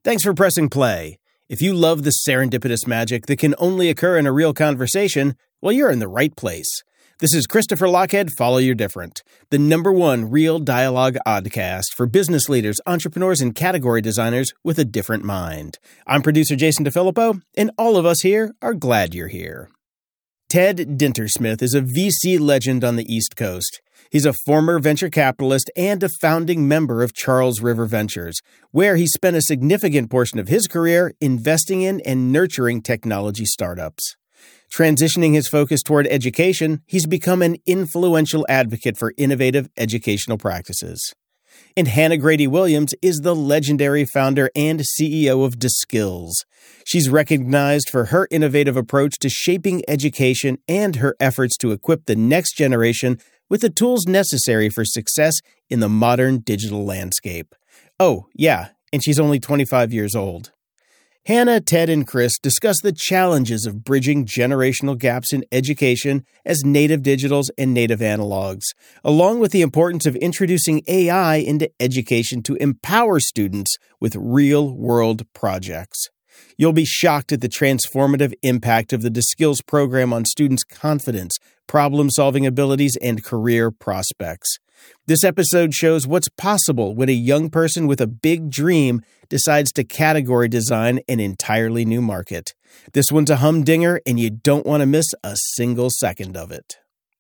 Thanks for pressing play. If you love the serendipitous magic that can only occur in a real conversation, well, you're in the right place. This is Christopher Lochhead, Follow Your Different, the #1 real dialogue oddcast for business leaders, entrepreneurs, and category designers with a different mind. I'm producer Jason DeFilippo, and all of us here are glad you're here. Ted Dintersmith is a VC legend on the East Coast. He's a former venture capitalist and a founding member of Charles River Ventures, where he spent a significant portion of his career investing in and nurturing technology startups. Transitioning his focus toward education, he's become an influential advocate for innovative educational practices. And Hannah Grady-Williams is the legendary founder and CEO of DeSkills. She's recognized for her innovative approach to shaping education and her efforts to equip the next generation with the tools necessary for success in the modern digital landscape. Oh, yeah, and she's only 25 years old. Hannah, Ted, and Chris discuss the challenges of bridging generational gaps in education as native digitals and native analogs, along with the importance of introducing AI into education to empower students with real-world projects. You'll be shocked at the transformative impact of the DeSkills program on students' confidence, problem-solving abilities, and career prospects. This episode shows what's possible when a young person with a big dream decides to category design an entirely new market. This one's a humdinger, and you don't want to miss a single second of it.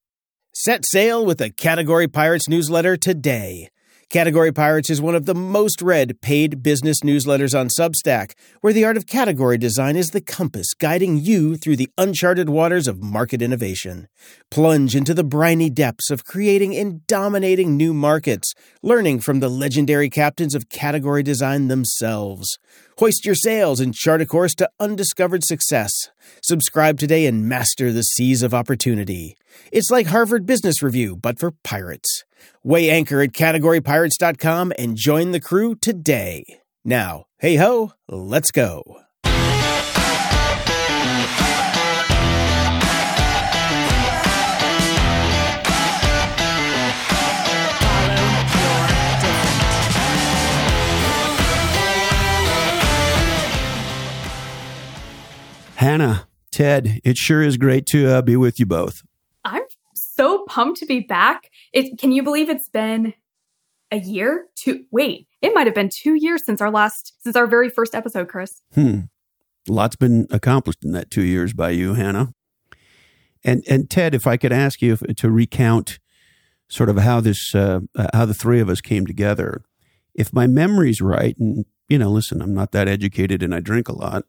Set sail with the Category Pirates newsletter today. Category Pirates is one of the most read paid business newsletters on Substack, where the art of category design is the compass guiding you through the uncharted waters of market innovation. Plunge into the briny depths of creating and dominating new markets, learning from the legendary captains of category design themselves. Hoist your sails and chart a course to undiscovered success. Subscribe today and master the seas of opportunity. It's like Harvard Business Review, but for pirates. Weigh anchor at categorypirates.com and join the crew today. Now, hey ho, let's go. Hannah, Ted, it sure is great to be with you both. I'm so pumped to be back. Can you believe it's been a year? It might have been 2 years since our very first episode, Chris. Lots been accomplished in that 2 years by you, Hannah. And Ted, if I could ask you to recount sort of how the three of us came together. If my memory's right, and listen, I'm not that educated and I drink a lot.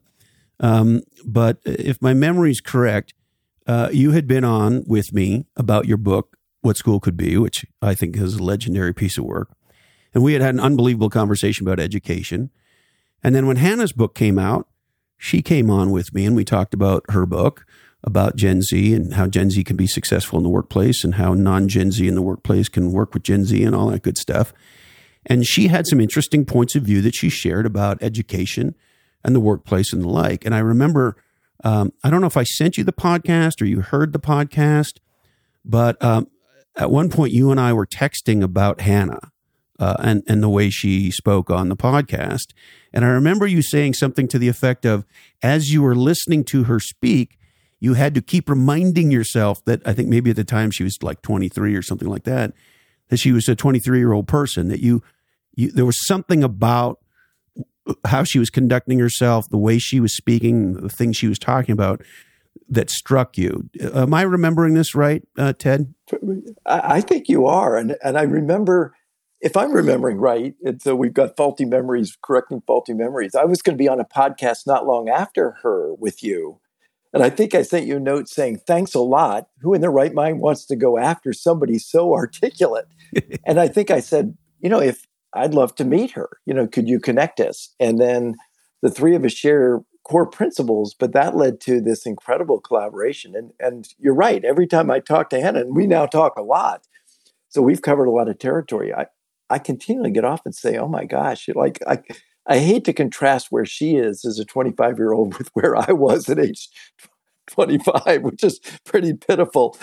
But if my memory's correct, you had been on with me about your book, What School Could Be, which I think is a legendary piece of work. And we had an unbelievable conversation about education. And then when Hannah's book came out, she came on with me and we talked about her book, about Gen Z and how Gen Z can be successful in the workplace and how non-Gen Z in the workplace can work with Gen Z and all that good stuff. And she had some interesting points of view that she shared about education and the workplace and the like. And I remember, I don't know if I sent you the podcast or you heard the podcast, but at one point you and I were texting about Hannah and the way she spoke on the podcast. And I remember you saying something to the effect of, as you were listening to her speak, you had to keep reminding yourself that, I think maybe at the time she was like 23 or something like that she was a 23-year-old person, that you there was something about how she was conducting herself, the way she was speaking, the things she was talking about that struck you. Am I remembering this right, Ted? I think you are. And I remember, if I'm remembering right, and so we've got faulty memories, correcting faulty memories. I was going to be on a podcast not long after her with you. And I think I sent you a note saying, thanks a lot. Who in their right mind wants to go after somebody so articulate? And I think I said, if I'd love to meet her. Could you connect us? And then the three of us share core principles, but that led to this incredible collaboration. And you're right. Every time I talk to Hannah, and we now talk a lot, so we've covered a lot of territory. I continually get off and say, oh my gosh, I hate to contrast where she is as a 25-year-old with where I was at age 25, which is pretty pitiful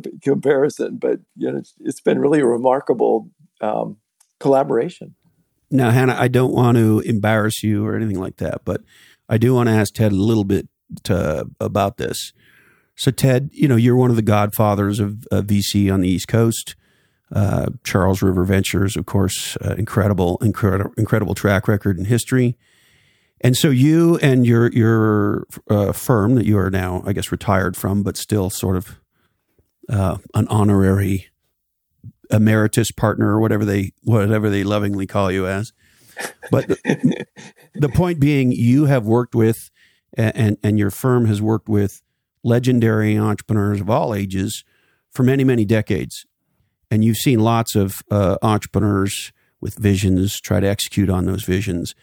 comparison. But it's been really a remarkable collaboration. Now, Hannah, I don't want to embarrass you or anything like that, but I do want to ask Ted a little bit about this. So, Ted, you're one of the godfathers of VC on the East Coast. Charles River Ventures, of course, incredible track record in history. And so you and your firm that you are now, I guess, retired from, but still sort of an honorary emeritus partner or whatever they lovingly call you as. But the point being, you have worked with, and your firm has worked with legendary entrepreneurs of all ages for many, many decades. And you've seen lots of entrepreneurs with visions try to execute on those visions.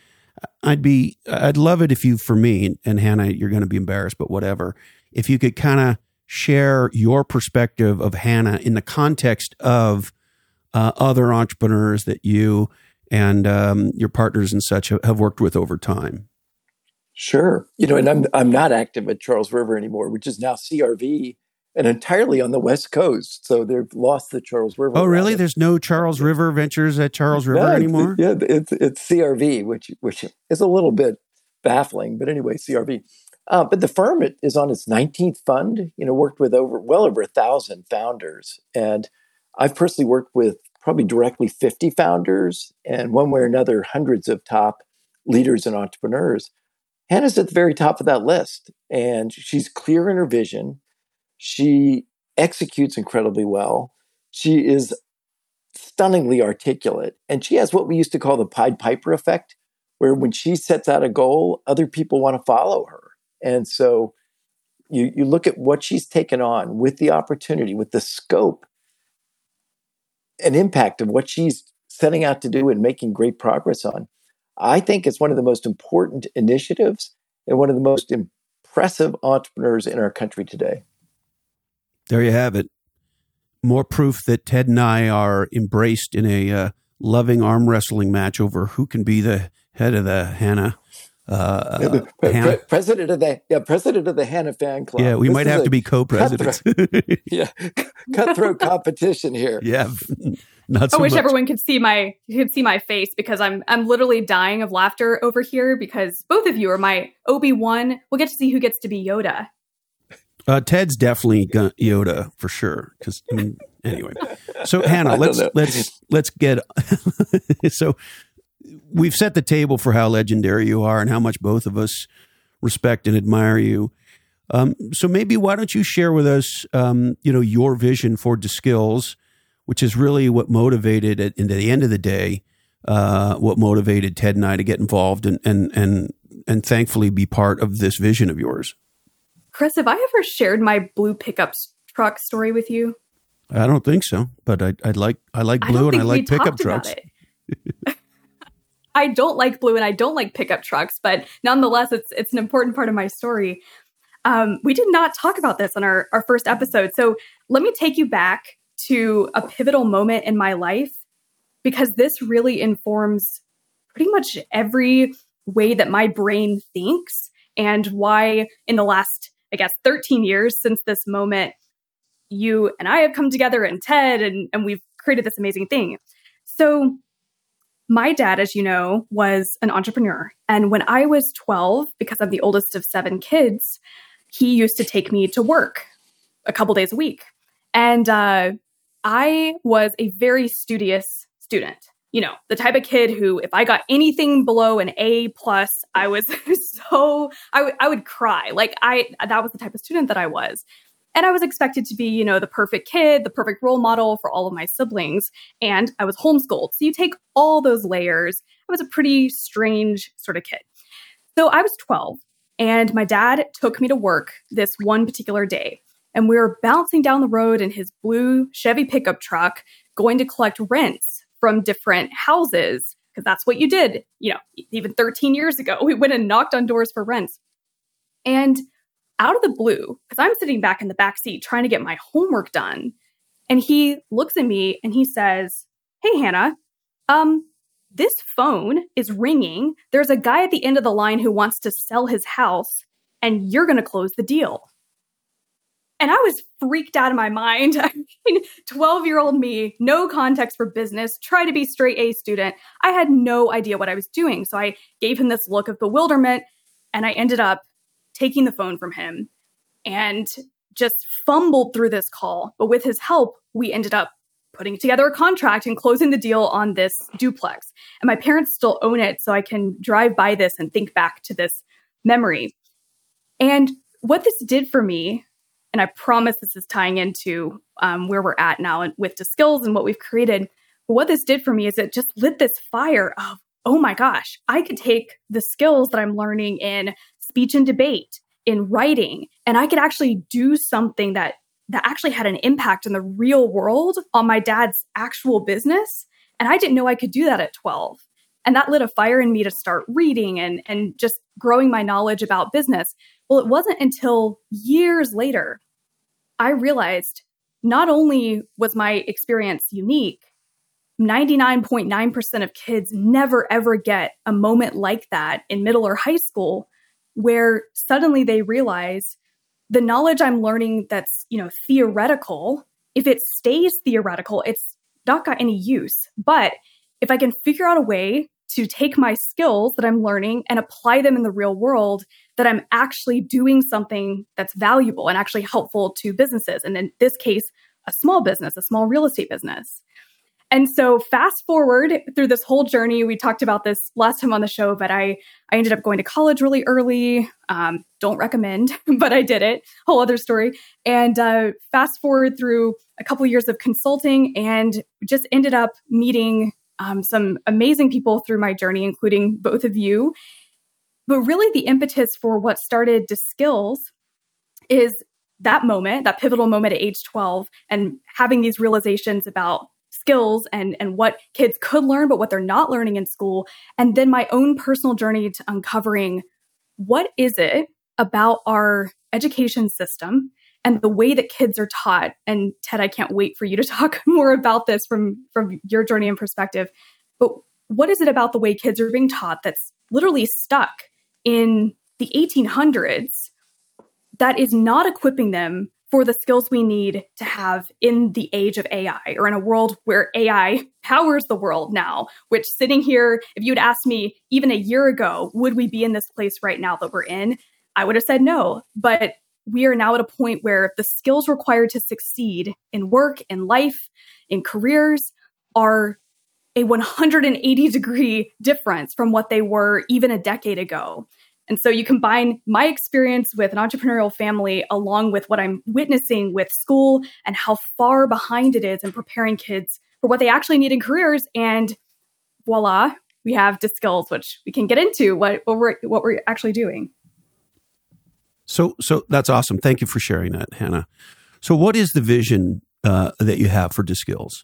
I'd love it if you, for me, and Hannah, you're going to be embarrassed, but whatever, if you could kind of share your perspective of Hannah in the context of other entrepreneurs that you and your partners and such have worked with over time. Sure. And I'm not active at Charles River anymore, which is now CRV and entirely on the West Coast. So they've lost the Charles River. Oh, really? There's no Charles River Ventures at Charles River anymore? Yeah, it's CRV, which is a little bit baffling. But anyway, CRV. But the firm is on its 19th fund, worked with well over 1,000 founders. And I've personally worked with probably directly 50 founders and one way or another, hundreds of top leaders and entrepreneurs. Hannah's at the very top of that list, and she's clear in her vision. She executes incredibly well. She is stunningly articulate, and she has what we used to call the Pied Piper effect, where when she sets out a goal, other people want to follow her. And so you look at what she's taken on with the opportunity, with the scope and impact of what she's setting out to do and making great progress on. I think it's one of the most important initiatives and one of the most impressive entrepreneurs in our country today. There you have it. More proof that Ted and I are embraced in a loving arm wrestling match over who can be the head of the Hannah. President of the Hannah fan club. Yeah, we might have to be co-presidents. Cutthroat competition here. Yeah, not so I wish much. everyone could see my face, because I'm literally dying of laughter over here, because both of you are my Obi-Wan. We'll get to see who gets to be Yoda. Ted's definitely Yoda for sure. Because anyway, so Hannah, let's get so. We've set the table for how legendary you are and how much both of us respect and admire you. So maybe why don't you share with us, your vision for DeSkills, which is really what motivated it, and at the end of the day, what motivated Ted and I to get involved and thankfully be part of this vision of yours. Chris, have I ever shared my blue pickup truck story with you? I don't think so, but I like blue and I like pickup trucks. I don't like blue and I don't like pickup trucks, but nonetheless, it's an important part of my story. We did not talk about this on our first episode. So let me take you back to a pivotal moment in my life, because this really informs pretty much every way that my brain thinks, and why in the last, 13 years since this moment, you and I have come together, and Ted, and we've created this amazing thing. So my dad, as you know, was an entrepreneur. And when I was 12, because I'm the oldest of 7 kids, he used to take me to work a couple days a week. And I was a very studious student. The type of kid who, if I got anything below an A+, I was I would cry. That was the type of student that I was. And I was expected to be, the perfect kid, the perfect role model for all of my siblings. And I was homeschooled. So you take all those layers. I was a pretty strange sort of kid. So I was 12, and my dad took me to work this one particular day. And we were bouncing down the road in his blue Chevy pickup truck, going to collect rents from different houses, because that's what you did. Even 13 years ago, we went and knocked on doors for rents. And out of the blue, because I'm sitting back in the back seat trying to get my homework done, and he looks at me and he says, "Hey, Hannah, this phone is ringing. There's a guy at the end of the line who wants to sell his house, and you're going to close the deal." And I was freaked out of my mind. I mean, 12-year-old me, no context for business, try to be straight A student. I had no idea what I was doing. So I gave him this look of bewilderment, and I ended up taking the phone from him and just fumbled through this call. But with his help, we ended up putting together a contract and closing the deal on this duplex. And my parents still own it, so I can drive by this and think back to this memory. And what this did for me, and I promise this is tying into where we're at now with DeSkills and what we've created. But what this did for me is it just lit this fire of, oh my gosh, I could take the skills that I'm learning in speech and debate, in writing, and I could actually do something that actually had an impact in the real world on my dad's actual business. And I didn't know I could do that at 12. And that lit a fire in me to start reading and just growing my knowledge about business. Well, it wasn't until years later I realized not only was my experience unique, 99.9% of kids never ever get a moment like that in middle or high school where suddenly they realize the knowledge I'm learning that's, theoretical, if it stays theoretical, it's not got any use. But if I can figure out a way to take my skills that I'm learning and apply them in the real world, that I'm actually doing something that's valuable and actually helpful to businesses. And in this case, a small business, a small real estate business. And so fast forward through this whole journey, we talked about this last time on the show, but I ended up going to college really early. Don't recommend, but I did it. Whole other story. And fast forward through a couple of years of consulting and just ended up meeting some amazing people through my journey, including both of you. But really the impetus for what started DeSkills is that moment, that pivotal moment at age 12, and having these realizations about skills and what kids could learn, but what they're not learning in school. And then my own personal journey to uncovering what is it about our education system and the way that kids are taught. And Ted, I can't wait for you to talk more about this from your journey and perspective. But what is it about the way kids are being taught that's literally stuck in the 1800s that is not equipping them for the skills we need to have in the age of AI, or in a world where AI powers the world now, which sitting here, if you'd asked me even a year ago, would we be in this place right now that we're in? I would have said no. But we are now at a point where the skills required to succeed in work, in life, in careers are a 180-degree difference from what they were even a decade ago. And so you combine my experience with an entrepreneurial family along with what I'm witnessing with school and how far behind it is in preparing kids for what they actually need in careers. And voila, we have DeSkills, which we can get into what we're actually doing. So that's awesome. Thank you for sharing that, Hannah. So what is the vision that you have for DeSkills?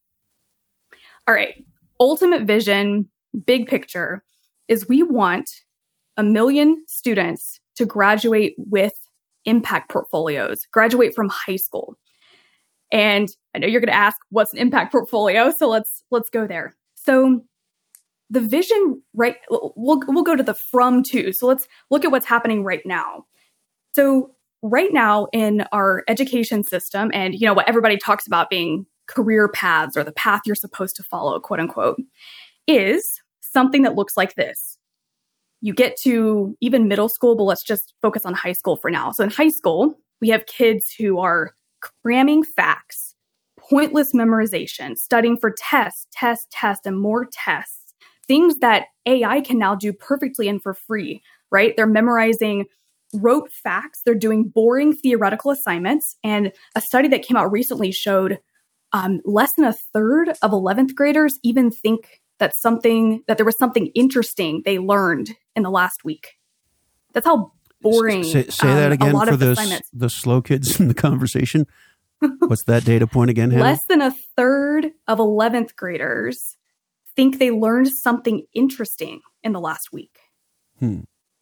All right. Ultimate vision, big picture, is we want 1 million students to graduate with impact portfolios, graduate from high school. And I know you're going to ask, what's an impact portfolio? So let's go there. So the vision, right, we'll go to the from to. So let's look at what's happening right now. So right now in our education system, and what everybody talks about being career paths or the path you're supposed to follow, quote unquote, is something that looks like this. You get to even middle school, but let's just focus on high school for now. So in high school, we have kids who are cramming facts, pointless memorization, studying for tests, and more tests, things that AI can now do perfectly and for free, right? They're memorizing rote facts. They're doing boring theoretical assignments. And a study that came out recently showed less than a third of 11th graders even think that there was something interesting they learned in the last week. That's how boring. Say that again for the slow kids in the conversation. What's that data point again, Hannah? Less than a third of 11th graders think they learned something interesting in the last week. So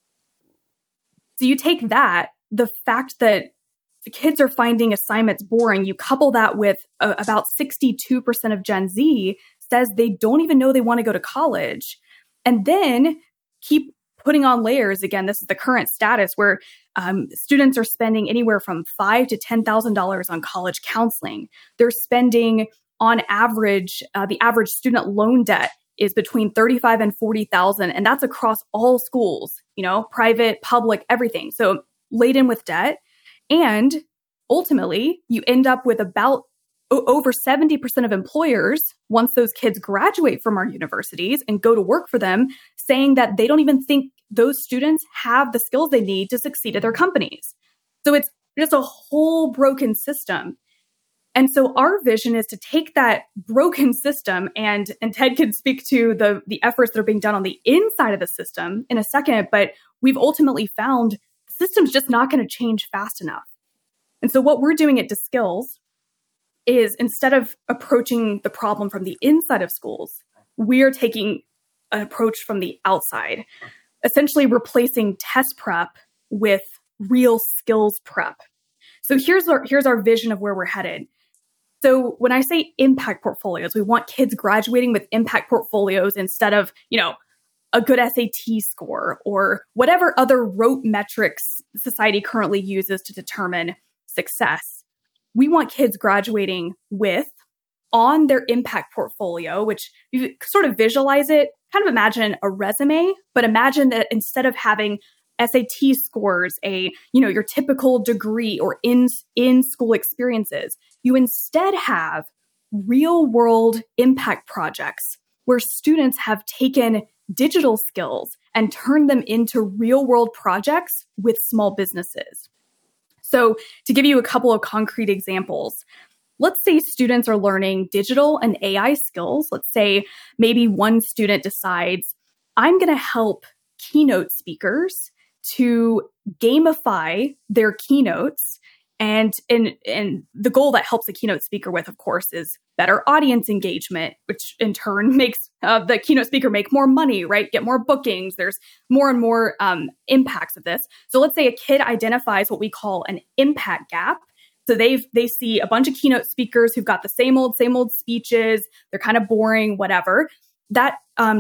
you take that, the fact that the kids are finding assignments boring, you couple that with about 62% of Gen Z says they don't even know they want to go to college, and then keep putting on layers. Again, this is the current status where students are spending anywhere from $5,000 to $10,000 on college counseling. They're spending, on average, the average student loan debt is between $35,000 and $40,000, and that's across all schools, private, public, everything. So laden with debt, and ultimately, you end up with about over 70% of employers, once those kids graduate from our universities and go to work for them, saying that they don't even think those students have the skills they need to succeed at their companies. So it's just a whole broken system. And so our vision is to take that broken system, and Ted can speak to the efforts that are being done on the inside of the system in a second, but we've ultimately found the system's just not going to change fast enough. And so what we're doing at DeSkills is, instead of approaching the problem from the inside of schools, we are taking an approach from the outside, essentially replacing test prep with real skills prep. So here's our vision of where we're headed. So when I say impact portfolios, we want kids graduating with impact portfolios instead of, a good SAT score or whatever other rote metrics society currently uses to determine success. We want kids graduating with, on their impact portfolio, which you sort of visualize it, kind of imagine a resume, but imagine that instead of having SAT scores, your typical degree or in-school experiences, you instead have real-world impact projects where students have taken digital skills and turned them into real-world projects with small businesses. So to give you a couple of concrete examples, let's say students are learning digital and AI skills. Let's say maybe one student decides, I'm going to help keynote speakers to gamify their keynotes. And the goal that helps a keynote speaker with, of course, is better audience engagement, which in turn makes the keynote speaker make more money, right? Get more bookings. There's more and more impacts of this. So let's say a kid identifies what we call an impact gap. So they see a bunch of keynote speakers who've got the same old speeches. They're kind of boring, whatever. That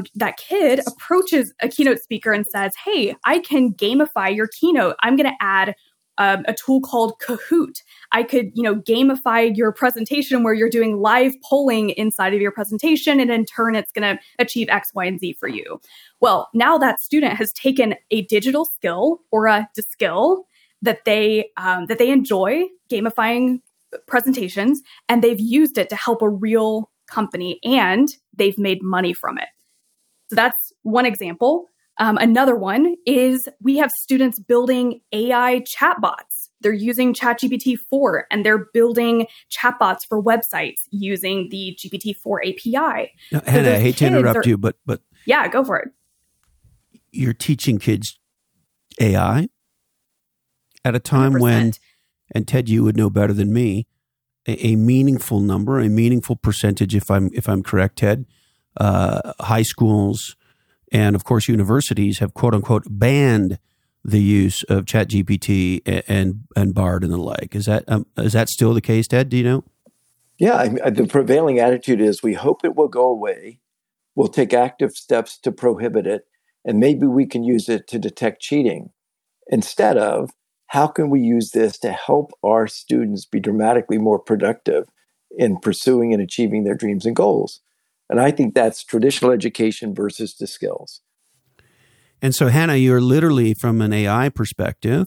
kid approaches a keynote speaker and says, hey, I can gamify your keynote. I'm going to add a tool called Kahoot. I could, gamify your presentation where you're doing live polling inside of your presentation, and in turn, it's going to achieve X, Y, and Z for you. Well, now that student has taken a digital skill or a skill that they enjoy, gamifying presentations, and they've used it to help a real company, and they've made money from it. So that's one example. Another one is we have students building AI chatbots. They're using ChatGPT-4, and they're building chatbots for websites using the GPT-4 API. Now, Hannah, I hate to interrupt you, but yeah, go for it. You're teaching kids AI at a time 100%. when, and Ted, you would know better than me, a meaningful number, a meaningful percentage, if I'm correct, Ted, high schools and, of course, universities have, quote unquote, banned the use of ChatGPT and Bard and the like. Is that still the case, Ted? Do you know? Yeah, the prevailing attitude is we hope it will go away. We'll take active steps to prohibit it, and maybe we can use it to detect cheating. Instead of, how can we use this to help our students be dramatically more productive in pursuing and achieving their dreams and goals? And I think that's traditional education versus the skills. And so, Hannah, you're literally, from an AI perspective,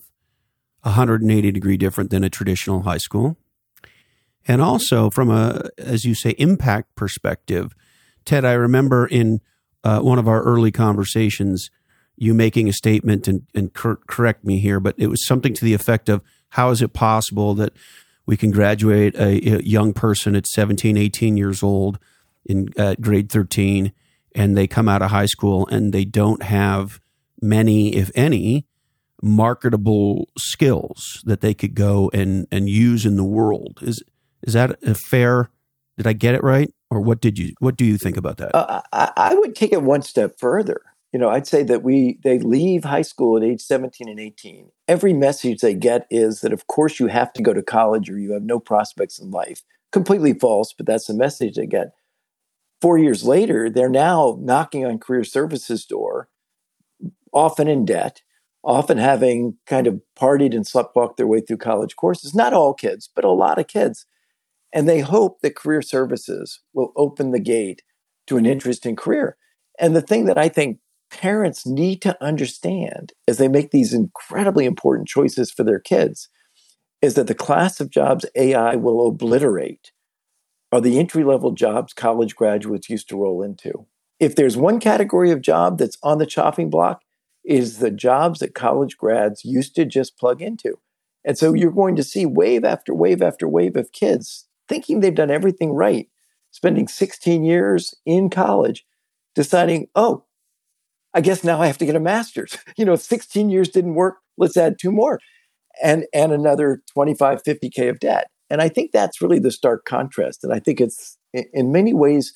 180 degree different than a traditional high school. And also from a, as you say, impact perspective. Ted, I remember in one of our early conversations, you making a statement, and correct me here, but it was something to the effect of, how is it possible that we can graduate a young person at 17, 18 years old in grade 13, and they come out of high school and they don't have many, if any, marketable skills that they could go and use in the world. Is that a fair, did I get it right? Or what do you think about that? I would take it one step further. I'd say that they leave high school at age 17 and 18. Every message they get is that, of course, you have to go to college or you have no prospects in life. Completely false, but that's the message they get. 4 years later, they're now knocking on career services door, often in debt, often having kind of partied and sleptwalked their way through college courses. Not all kids, but a lot of kids. And they hope that career services will open the gate to an interesting career. And the thing that I think parents need to understand as they make these incredibly important choices for their kids is that the class of jobs AI will obliterate are the entry-level jobs college graduates used to roll into. If there's one category of job that's on the chopping block, it is the jobs that college grads used to just plug into. And so you're going to see wave after wave after wave of kids thinking they've done everything right, spending 16 years in college, deciding, oh, I guess now I have to get a master's. 16 years didn't work. Let's add 2 more and another 25, 50K of debt. And I think that's really the stark contrast. And I think it's in many ways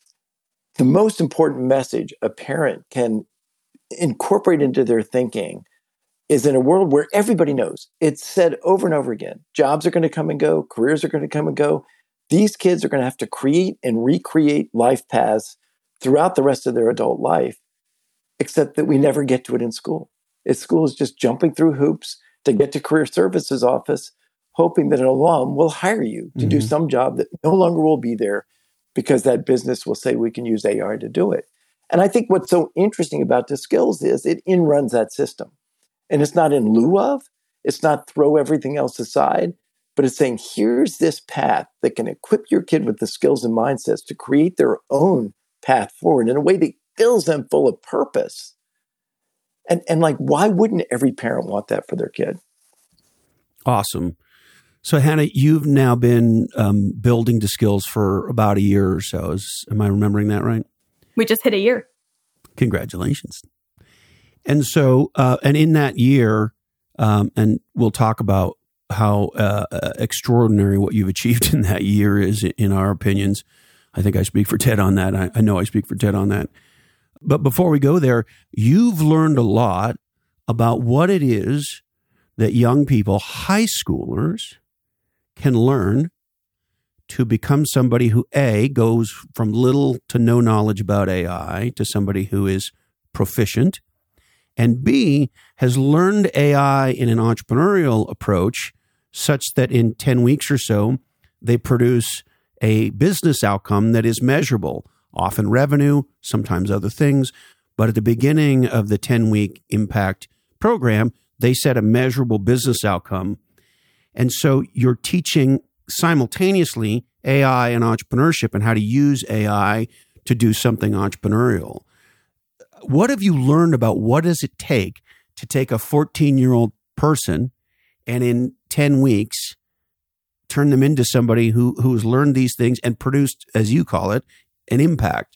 the most important message a parent can incorporate into their thinking is in a world where everybody knows, it's said over and over again, jobs are going to come and go, careers are going to come and go. These kids are going to have to create and recreate life paths throughout the rest of their adult life, except that we never get to it in school. School is just jumping through hoops to get to career services office, hoping that an alum will hire you to do some job that no longer will be there because that business will say we can use AI to do it. And I think what's so interesting about the skills is it in-runs that system. And it's not in lieu of, it's not throw everything else aside, but it's saying, here's this path that can equip your kid with the skills and mindsets to create their own path forward in a way that fills them full of purpose. And like, why wouldn't every parent want that for their kid? Awesome. So, Hannah, you've now been building the skills for about a year or so. Am I remembering that right? We just hit a year. Congratulations. And so, and in that year, and we'll talk about how extraordinary what you've achieved in that year is, in our opinions. I think I speak for Ted on that. I know I speak for Ted on that. But before we go there, you've learned a lot about what it is that young people, high schoolers, can learn to become somebody who, A, goes from little to no knowledge about AI to somebody who is proficient, and B, has learned AI in an entrepreneurial approach such that in 10 weeks or so, they produce a business outcome that is measurable, often revenue, sometimes other things. But at the beginning of the 10-week impact program, they set a measurable business outcome. And so you're teaching simultaneously AI and entrepreneurship and how to use AI to do something entrepreneurial. What have you learned about what does it take to take a 14-year-old person and in 10 weeks turn them into somebody who's learned these things and produced, as you call it, an impact?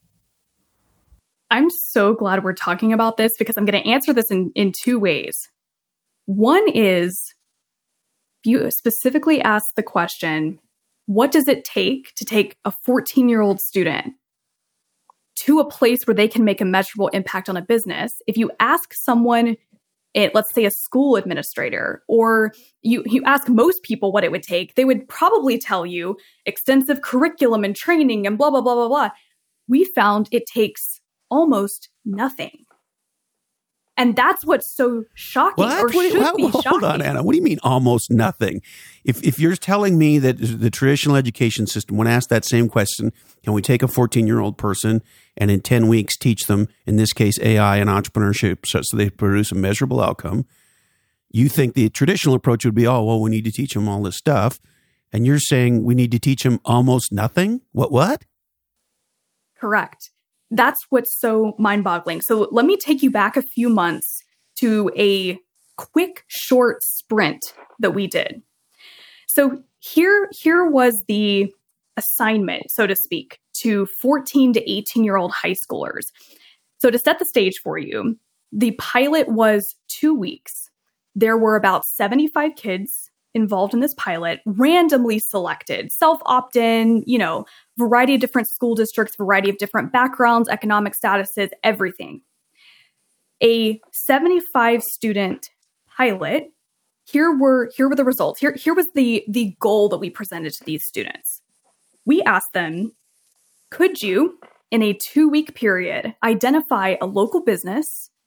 I'm so glad we're talking about this because I'm going to answer this in 2 ways. One is, you specifically asked the question, what does it take to take a 14-year-old student to a place where they can make a measurable impact on a business? If you ask someone, let's say a school administrator, or you ask most people what it would take, they would probably tell you extensive curriculum and training and blah, blah, blah, blah, blah. We found it takes almost nothing. And that's what's so shocking, or should be shocking. Hold on, Anna. What do you mean almost nothing? If you're telling me that the traditional education system, when asked that same question, can we take a 14-year-old person and in 10 weeks teach them, in this case, AI and entrepreneurship so they produce a measurable outcome, you think the traditional approach would be, oh, well, we need to teach them all this stuff. And you're saying we need to teach them almost nothing? What? Correct. That's what's so mind-boggling. So let me take you back a few months to a quick, short sprint that we did. So here was the assignment, so to speak, to 14 to 18-year-old high schoolers. So to set the stage for you, the pilot was 2 weeks. There were about 75 kids involved in this pilot, randomly selected, self-opt-in, variety of different school districts, variety of different backgrounds, economic statuses, everything. A 75 student pilot. Here were the results. Here was the goal that we presented to these students. We asked them, could you, in a 2-week period, identify a local business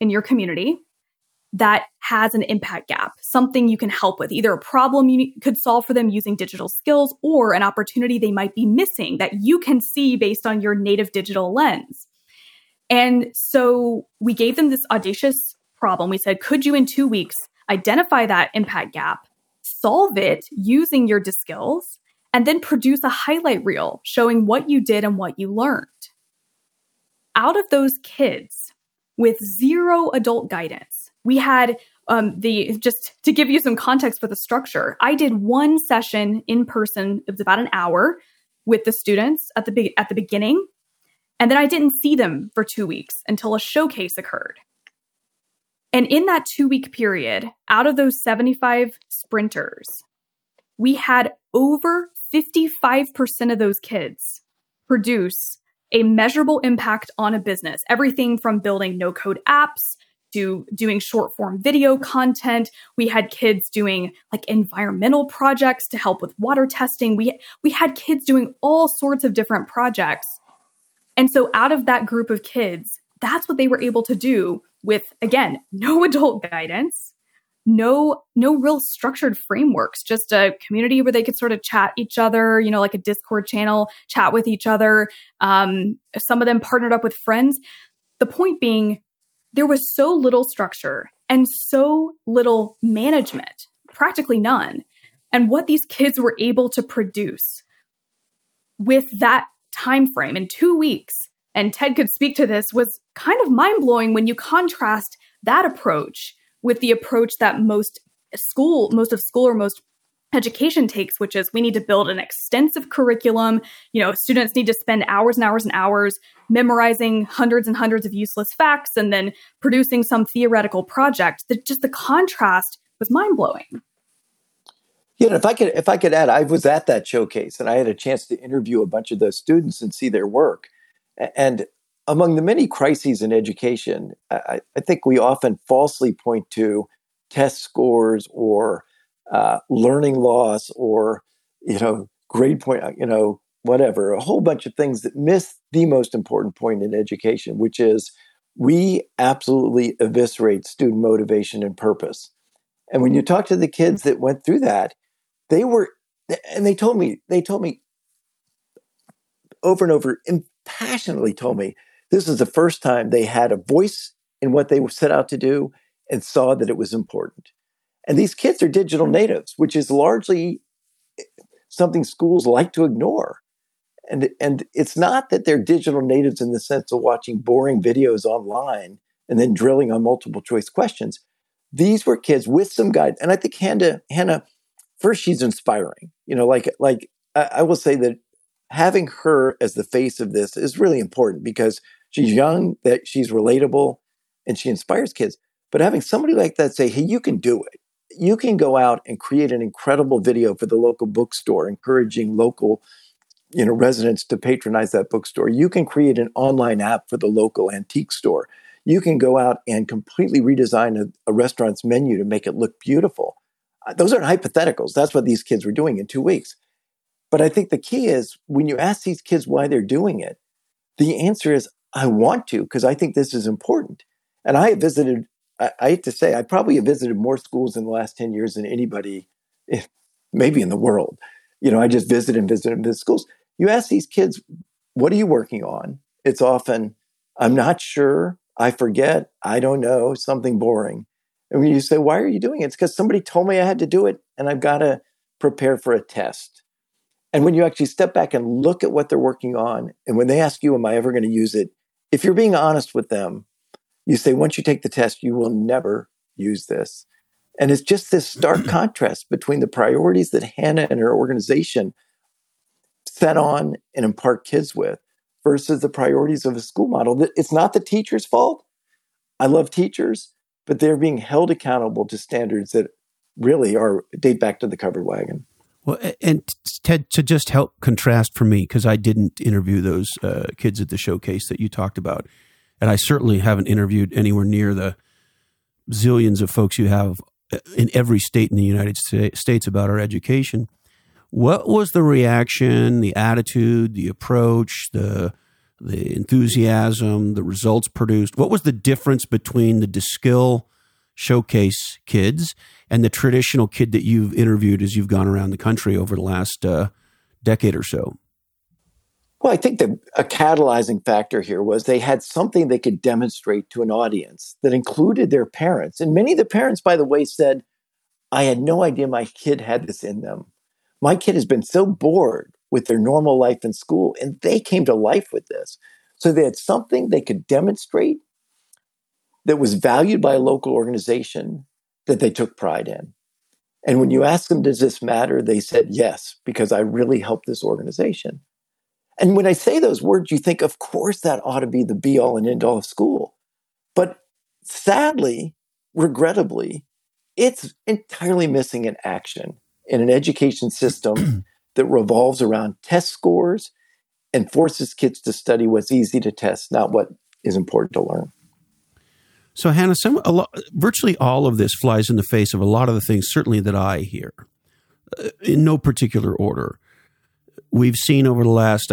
in your community that has an impact gap, something you can help with, either a problem you could solve for them using digital skills or an opportunity they might be missing that you can see based on your native digital lens. And so we gave them this audacious problem. We said, could you in 2 weeks identify that impact gap, solve it using your skills, and then produce a highlight reel showing what you did and what you learned? Out of those kids with zero adult guidance, we had just to give you some context for the structure, I did one session in person. It was about an hour with the students at the beginning. And then I didn't see them for 2 weeks until a showcase occurred. And in that 2-week period, out of those 75 sprinters, we had over 55% of those kids produce a measurable impact on a business. Everything from building no-code apps to doing short-form video content. We had kids doing like environmental projects to help with water testing. We had kids doing all sorts of different projects. And so out of that group of kids, that's what they were able to do with, again, no adult guidance, no real structured frameworks, just a community where they could sort of chat each other, like a Discord channel, chat with each other. Some of them partnered up with friends. The point being, there was so little structure and so little management, practically none. And what these kids were able to produce with that time frame in 2 weeks, and Ted could speak to this, was kind of mind-blowing when you contrast that approach with the approach that most education takes, which is we need to build an extensive curriculum. Students need to spend hours and hours and hours memorizing hundreds and hundreds of useless facts and then producing some theoretical project. The contrast was mind-blowing. Yeah, if I could add, I was at that showcase and I had a chance to interview a bunch of those students and see their work. And among the many crises in education, I think we often falsely point to test scores or learning loss or, grade point, whatever, a whole bunch of things that miss the most important point in education, which is we absolutely eviscerate student motivation and purpose. And when you talk to the kids that went through that, they told me over and over, and passionately told me, this is the first time they had a voice in what they were set out to do and saw that it was important. And these kids are digital natives, which is largely something schools like to ignore. And it's not that they're digital natives in the sense of watching boring videos online and then drilling on multiple choice questions. These were kids with some guide. And I think Hannah, first, she's inspiring. I will say that having her as the face of this is really important because she's young, that she's relatable, and she inspires kids. But having somebody like that say, hey, you can do it. You can go out and create an incredible video for the local bookstore, encouraging local residents to patronize that bookstore. You can create an online app for the local antique store. You can go out and completely redesign a restaurant's menu to make it look beautiful. Those aren't hypotheticals. That's what these kids were doing in 2 weeks. But I think the key is when you ask these kids why they're doing it, the answer is, I want to, because I think this is important. And I hate to say, I probably have visited more schools in the last 10 years than anybody, maybe in the world. I just visit schools. You ask these kids, what are you working on? It's often, I'm not sure, I forget, I don't know, something boring. And when you say, why are you doing it? It's because somebody told me I had to do it and I've got to prepare for a test. And when you actually step back and look at what they're working on, and when they ask you, am I ever going to use it? If you're being honest with them, you say, once you take the test, you will never use this. And it's just this stark contrast between the priorities that Hannah and her organization set on and impart kids with versus the priorities of a school model. It's not the teacher's fault. I love teachers, but they're being held accountable to standards that really date back to the covered wagon. Well, and Ted, to just help contrast for me, because I didn't interview those kids at the showcase that you talked about, and I certainly haven't interviewed anywhere near the zillions of folks you have in every state in the United States about our education. What was the reaction, the attitude, the approach, the the enthusiasm, the results produced. What was the difference between the DeSkill Showcase kids and the traditional kid that you've interviewed as you've gone around the country over the last decade or so? Well, I think that a catalyzing factor here was they had something they could demonstrate to an audience that included their parents. And many of the parents, by the way, said, I had no idea my kid had this in them. My kid has been so bored with their normal life in school, and they came to life with this. So they had something they could demonstrate that was valued by a local organization that they took pride in. And when you ask them, does this matter? They said, yes, because I really helped this organization. And when I say those words, you think, of course, that ought to be the be all and end all of school. But sadly, regrettably, it's entirely missing in action in an education system that revolves around test scores and forces kids to study what's easy to test, not what is important to learn. So, Hannah, virtually all of this flies in the face of a lot of the things, certainly that I hear, in no particular order. We've seen over the last,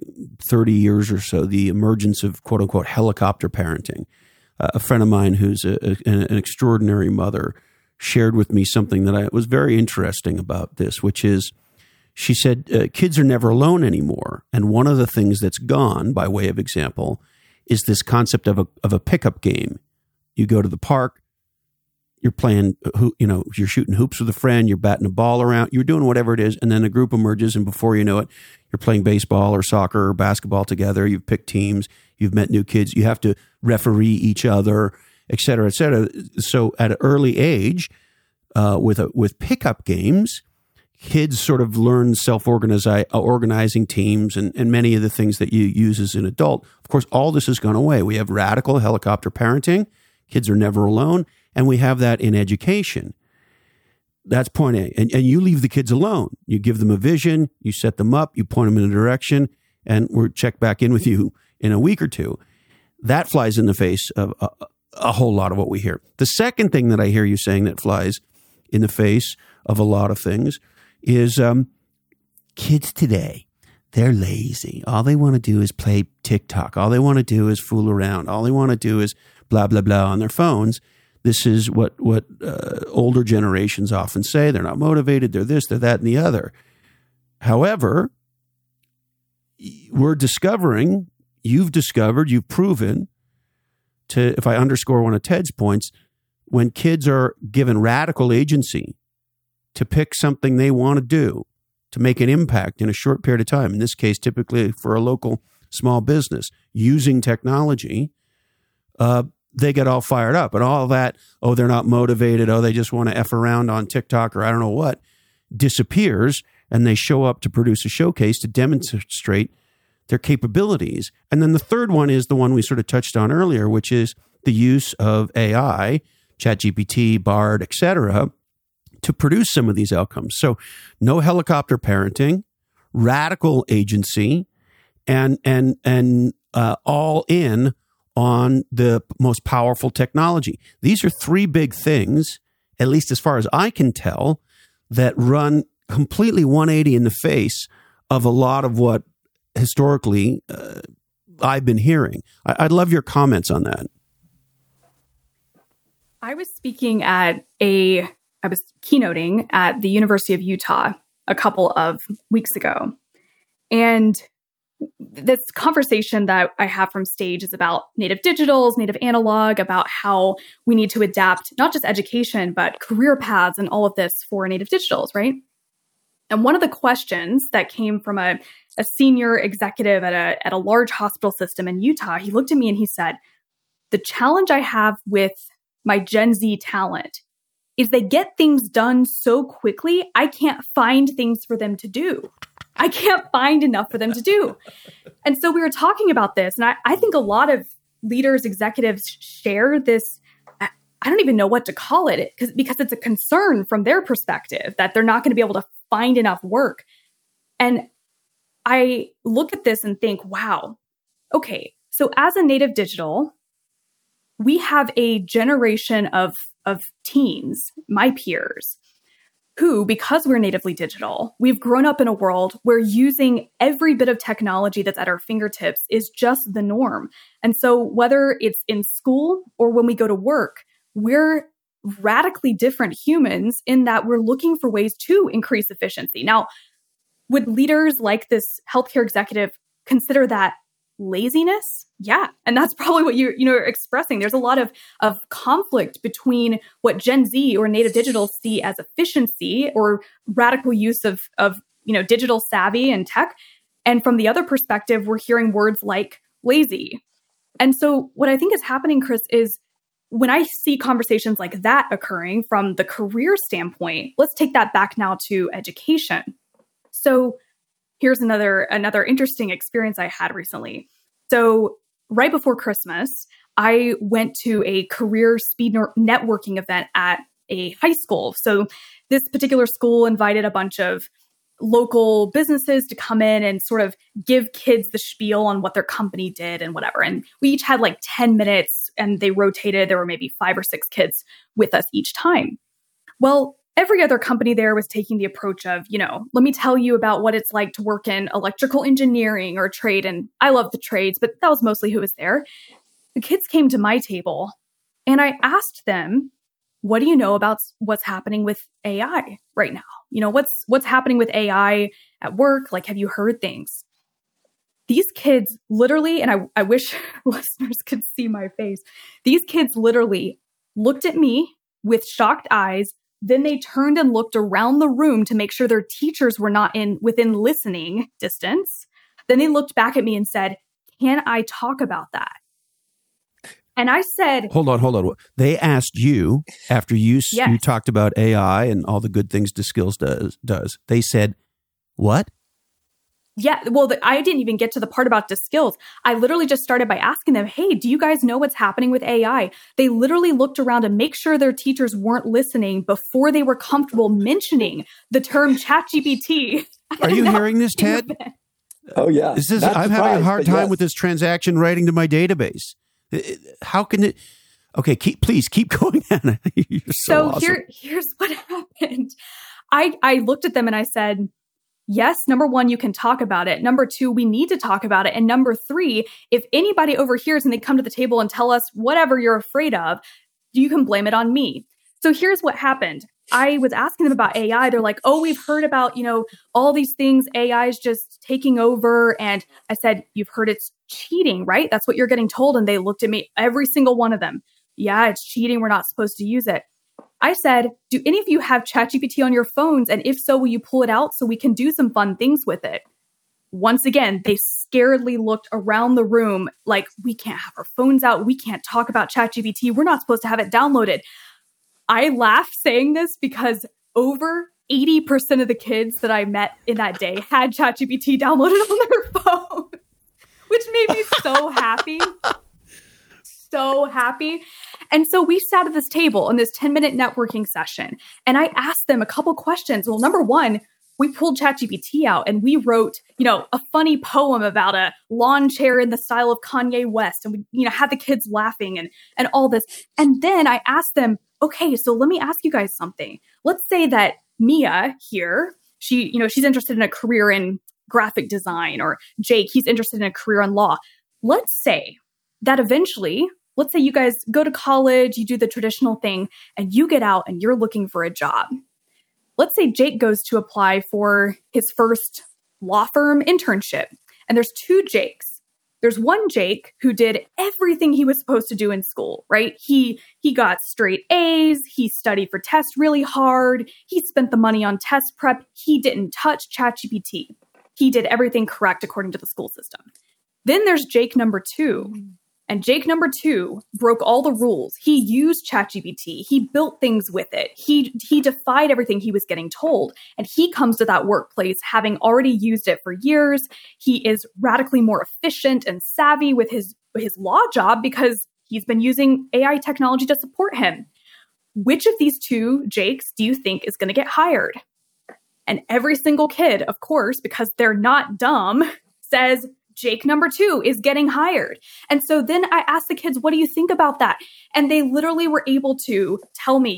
30 years or so, the emergence of quote-unquote helicopter parenting. A friend of mine who's an extraordinary mother shared with me something that was very interesting about this, which is, she said, kids are never alone anymore. And one of the things that's gone, by way of example, is this concept of a pickup game. You go to the park, you're playing, you're shooting hoops with a friend, you're batting a ball around, you're doing whatever it is, and then a group emerges, and before you know it, you're playing baseball or soccer or basketball together, you've picked teams, you've met new kids, you have to referee each other, et cetera, et cetera. So at an early age, with pickup games, kids sort of learn organizing teams and many of the things that you use as an adult. Of course, all this has gone away. We have radical helicopter parenting. Kids are never alone. And we have that in education. That's point A. And you leave the kids alone. You give them a vision, you set them up, you point them in a direction, and we'll check back in with you in a week or two. That flies in the face of a whole lot of what we hear. The second thing that I hear you saying that flies in the face of a lot of things is kids today, they're lazy. All they want to do is play TikTok. All they want to do is fool around. All they want to do is blah, blah, blah on their phones. This is what older generations often say. They're not motivated. They're this, they're that, and the other. However, we're discovering, you've proven, if I underscore one of Ted's points, when kids are given radical agency to pick something they want to do, to make an impact in a short period of time, in this case, typically for a local small business, using technology, they get all fired up. And all that, they're not motivated, they just want to F around on TikTok or I don't know what, disappears, and they show up to produce a showcase to demonstrate their capabilities. And then the third one is the one we sort of touched on earlier, which is the use of AI, ChatGPT, Bard, et cetera, to produce some of these outcomes. So no helicopter parenting, radical agency, and all in on the most powerful technology. These are three big things, at least as far as I can tell, that run completely 180 in the face of a lot of what historically I've been hearing. I'd love your comments on that. I was keynoting at the University of Utah a couple of weeks ago. And this conversation that I have from stage is about native digitals, native analog, about how we need to adapt not just education, but career paths and all of this for native digitals, right? And one of the questions that came from a senior executive at a large hospital system in Utah, he looked at me and he said, the challenge I have with my Gen Z talent is they get things done so quickly, I can't find things for them to do. I can't find enough for them to do. And so we were talking about this, and I think a lot of leaders, executives share this. I don't even know what to call it because it's a concern from their perspective that they're not going to be able to find enough work. And I look at this and think, wow, okay, so as a native digital, we have a generation of teens, my peers, who, because we're natively digital, we've grown up in a world where using every bit of technology that's at our fingertips is just the norm. And so whether it's in school or when we go to work, we're radically different humans in that we're looking for ways to increase efficiency. Now, would leaders like this healthcare executive consider that laziness? Yeah. And that's probably what you're expressing. There's a lot of conflict between what Gen Z or native digital see as efficiency or radical use of digital savvy and tech. And from the other perspective, we're hearing words like lazy. And so what I think is happening, Chris, is when I see conversations like that occurring from the career standpoint, let's take that back now to education. So here's another interesting experience I had recently. So right before Christmas, I went to a career speed networking event at a high school. So this particular school invited a bunch of local businesses to come in and sort of give kids the spiel on what their company did and whatever. And we each had like 10 minutes and they rotated. There were maybe 5 or 6 kids with us each time. Well, every other company there was taking the approach of, let me tell you about what it's like to work in electrical engineering or trade. And I love the trades, but that was mostly who was there. The kids came to my table and I asked them, what do you know about what's happening with AI right now? What's happening with AI at work? Like, have you heard things? These kids literally, and I wish listeners could see my face. These kids literally looked at me with shocked eyes. Then they turned and looked around the room to make sure their teachers were not within listening distance. Then they looked back at me and said, "Can I talk about that?" And I said, Hold on. They asked you after you talked about AI and all the good things DeSkills does. They said, what? Yeah, well, I didn't even get to the part about DeSkills. I literally just started by asking them, hey, do you guys know what's happening with AI? They literally looked around to make sure their teachers weren't listening before they were comfortable mentioning the term ChatGPT. Are you hearing this, Ted? Oh, yeah. I'm having a hard time with this transaction writing to my database. How can it? Okay, please keep going, Hannah. You're so awesome. Here's what happened. I looked at them and I said, yes, number 1, you can talk about it. Number 2, we need to talk about it. And number 3, if anybody overhears and they come to the table and tell us whatever you're afraid of, you can blame it on me. So here's what happened. I was asking them about AI. They're like, oh, we've heard about, all these things. AI is just taking over. And I said, you've heard it's cheating, right? That's what you're getting told. And they looked at me, every single one of them. Yeah, it's cheating. We're not supposed to use it. I said, do any of you have ChatGPT on your phones? And if so, will you pull it out so we can do some fun things with it? Once again, they scaredly looked around the room like, we can't have our phones out. We can't talk about ChatGPT. We're not supposed to have it downloaded. I laugh saying this because over 80% of the kids that I met in that day had ChatGPT downloaded on their phone, which made me so happy. So happy. And so we sat at this table in this 10-minute networking session, and I asked them a couple questions. Well, number 1, we pulled ChatGPT out and we wrote, a funny poem about a lawn chair in the style of Kanye West. And we, had the kids laughing and all this. And then I asked them, okay, so let me ask you guys something. Let's say that Mia here, she's interested in a career in graphic design, or Jake, he's interested in a career in law. Let's say that eventually, let's say you guys go to college, you do the traditional thing, and you get out and you're looking for a job. Let's say Jake goes to apply for his first law firm internship, and there's 2 Jakes. There's one Jake who did everything he was supposed to do in school, right? He got straight A's. He studied for tests really hard. He spent the money on test prep. He didn't touch ChatGPT. He did everything correct according to the school system. Then there's Jake number 2. And Jake number 2 broke all the rules. He used ChatGPT. He built things with it. He defied everything he was getting told. And he comes to that workplace having already used it for years. He is radically more efficient and savvy with his law job because he's been using AI technology to support him. Which of these 2 Jakes do you think is going to get hired? And every single kid, of course, because they're not dumb, says Jake number 2 is getting hired. And so then I asked the kids, what do you think about that? And they literally were able to tell me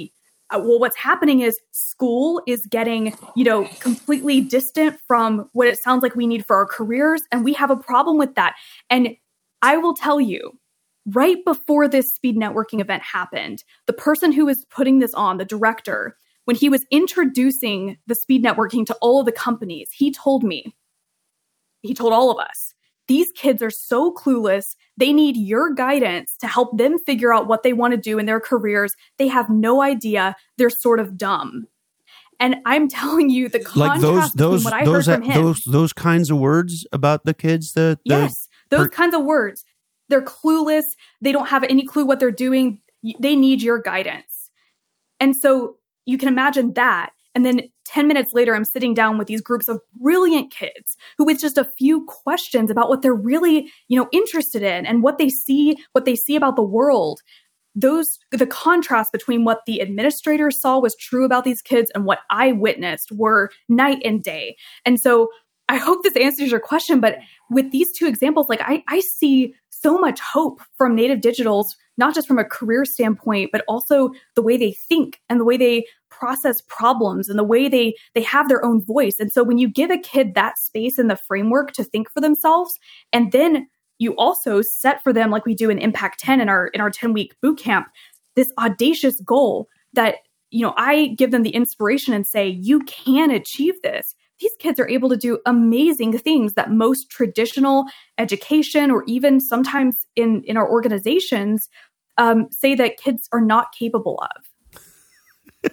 well, what's happening is school is getting, completely distant from what it sounds like we need for our careers. And we have a problem with that. And I will tell you, right before this speed networking event happened, the person who was putting this on, the director, when he was introducing the speed networking to all of the companies, he told all of us, these kids are so clueless. They need your guidance to help them figure out what they want to do in their careers. They have no idea. They're sort of dumb. And I'm telling you, the contrast between what I heard from him. Those kinds of words about the kids? Yes, those kinds of words. They're clueless. They don't have any clue what they're doing. They need your guidance. And so you can imagine that. And then 10 minutes later, I'm sitting down with these groups of brilliant kids who, with just a few questions about what they're really, interested in and what they see about the world, the contrast between what the administrators saw was true about these kids and what I witnessed were night and day. And so I hope this answers your question, but with these two examples, I see so much hope from native digitals, not just from a career standpoint, but also the way they think and the way they process problems and the way they have their own voice. And so when you give a kid that space and the framework to think for themselves, and then you also set for them, like we do in Impact 10 in our 10-week boot camp, this audacious goal that, I give them the inspiration and say, you can achieve this. These kids are able to do amazing things that most traditional education, or even sometimes in our organizations, say that kids are not capable of.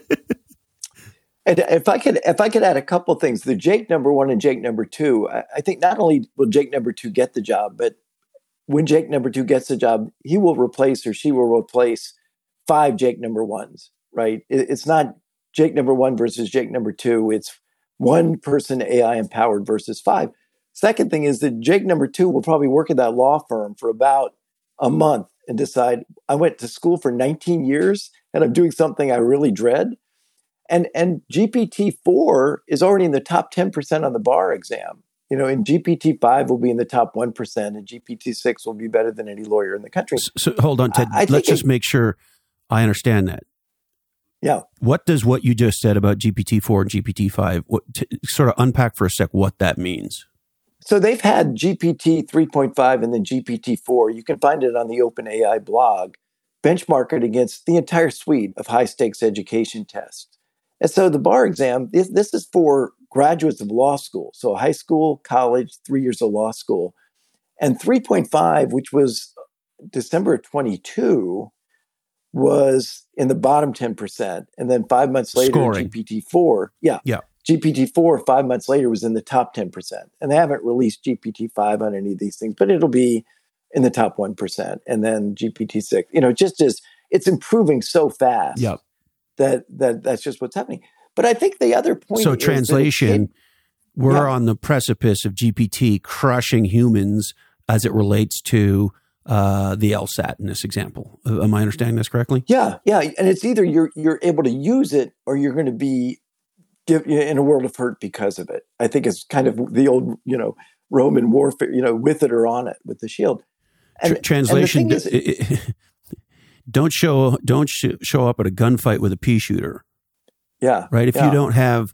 And if I could add a couple of things, the Jake number 1 and Jake number 2, I think not only will Jake number 2 get the job, but when Jake number 2 gets the job, he will replace, or she will replace, 5 Jake number 1s, right? It's not Jake number 1 versus Jake number 2. It's one person AI empowered versus 5. Second thing is that Jake number 2 will probably work at that law firm for about a month and decide, I went to school for 19 years and I'm doing something I really dread. And GPT-4 is already in the top 10% on the bar exam. And GPT-5 will be in the top 1%, and GPT-6 will be better than any lawyer in the country. So hold on, Ted. Let's just make sure I understand that. Yeah. What does what you just said about GPT-4 and GPT-5, sort of unpack for a sec what that means? So they've had GPT 3.5 and then GPT-4. You can find it on the OpenAI blog. Benchmark it against the entire suite of high-stakes education tests. And so the bar exam, this is for graduates of law school. So high school, college, 3 years of law school. And 3.5, which was December of 22, was in the bottom 10%. And then 5 months later, scoring. GPT-4, GPT-4 5 months later was in the top 10%. And they haven't released GPT-5 on any of these things, but it'll be in the top 1%. And then GPT-6, just as it's improving so fast. Yep. That's just what's happening. But I think the other point is translation, we're on the precipice of GPT crushing humans as it relates to the LSAT in this example. Am I understanding this correctly? Yeah. And it's either you're able to use it or you're going to be in a world of hurt because of it. I think it's kind of the old, Roman warfare, with it or on it, with the shield. And, translation. Don't show up at a gunfight with a pea shooter. Yeah. Right. If you don't have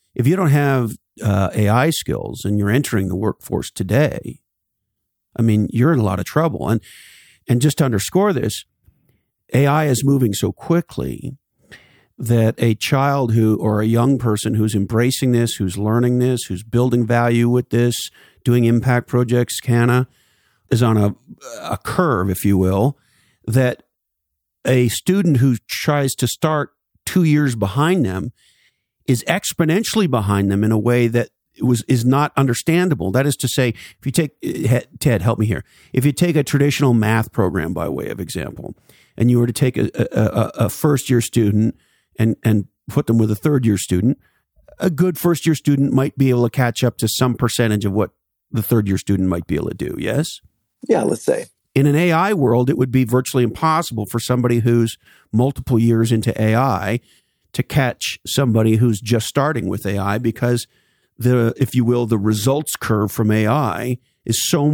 AI skills and you're entering the workforce today, I mean, you're in a lot of trouble. And just to underscore this, AI is moving so quickly that a child or a young person who's embracing this, who's learning this, who's building value with this, doing impact projects, Hannah, is on a curve, if you will, that a student who tries to start 2 years behind them is exponentially behind them in a way that is not understandable. That is to say, if you take, Ted, help me here. If you take a traditional math program, by way of example, and you were to take a first-year student and put them with a third-year student, a good first-year student might be able to catch up to some percentage of what the third-year student might be able to do, yes? Yeah, let's say. In an AI world, it would be virtually impossible for somebody who's multiple years into AI to catch somebody who's just starting with AI because the results curve from AI is so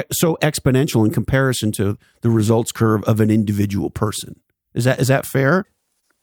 exponential in comparison to the results curve of an individual person. Is that fair?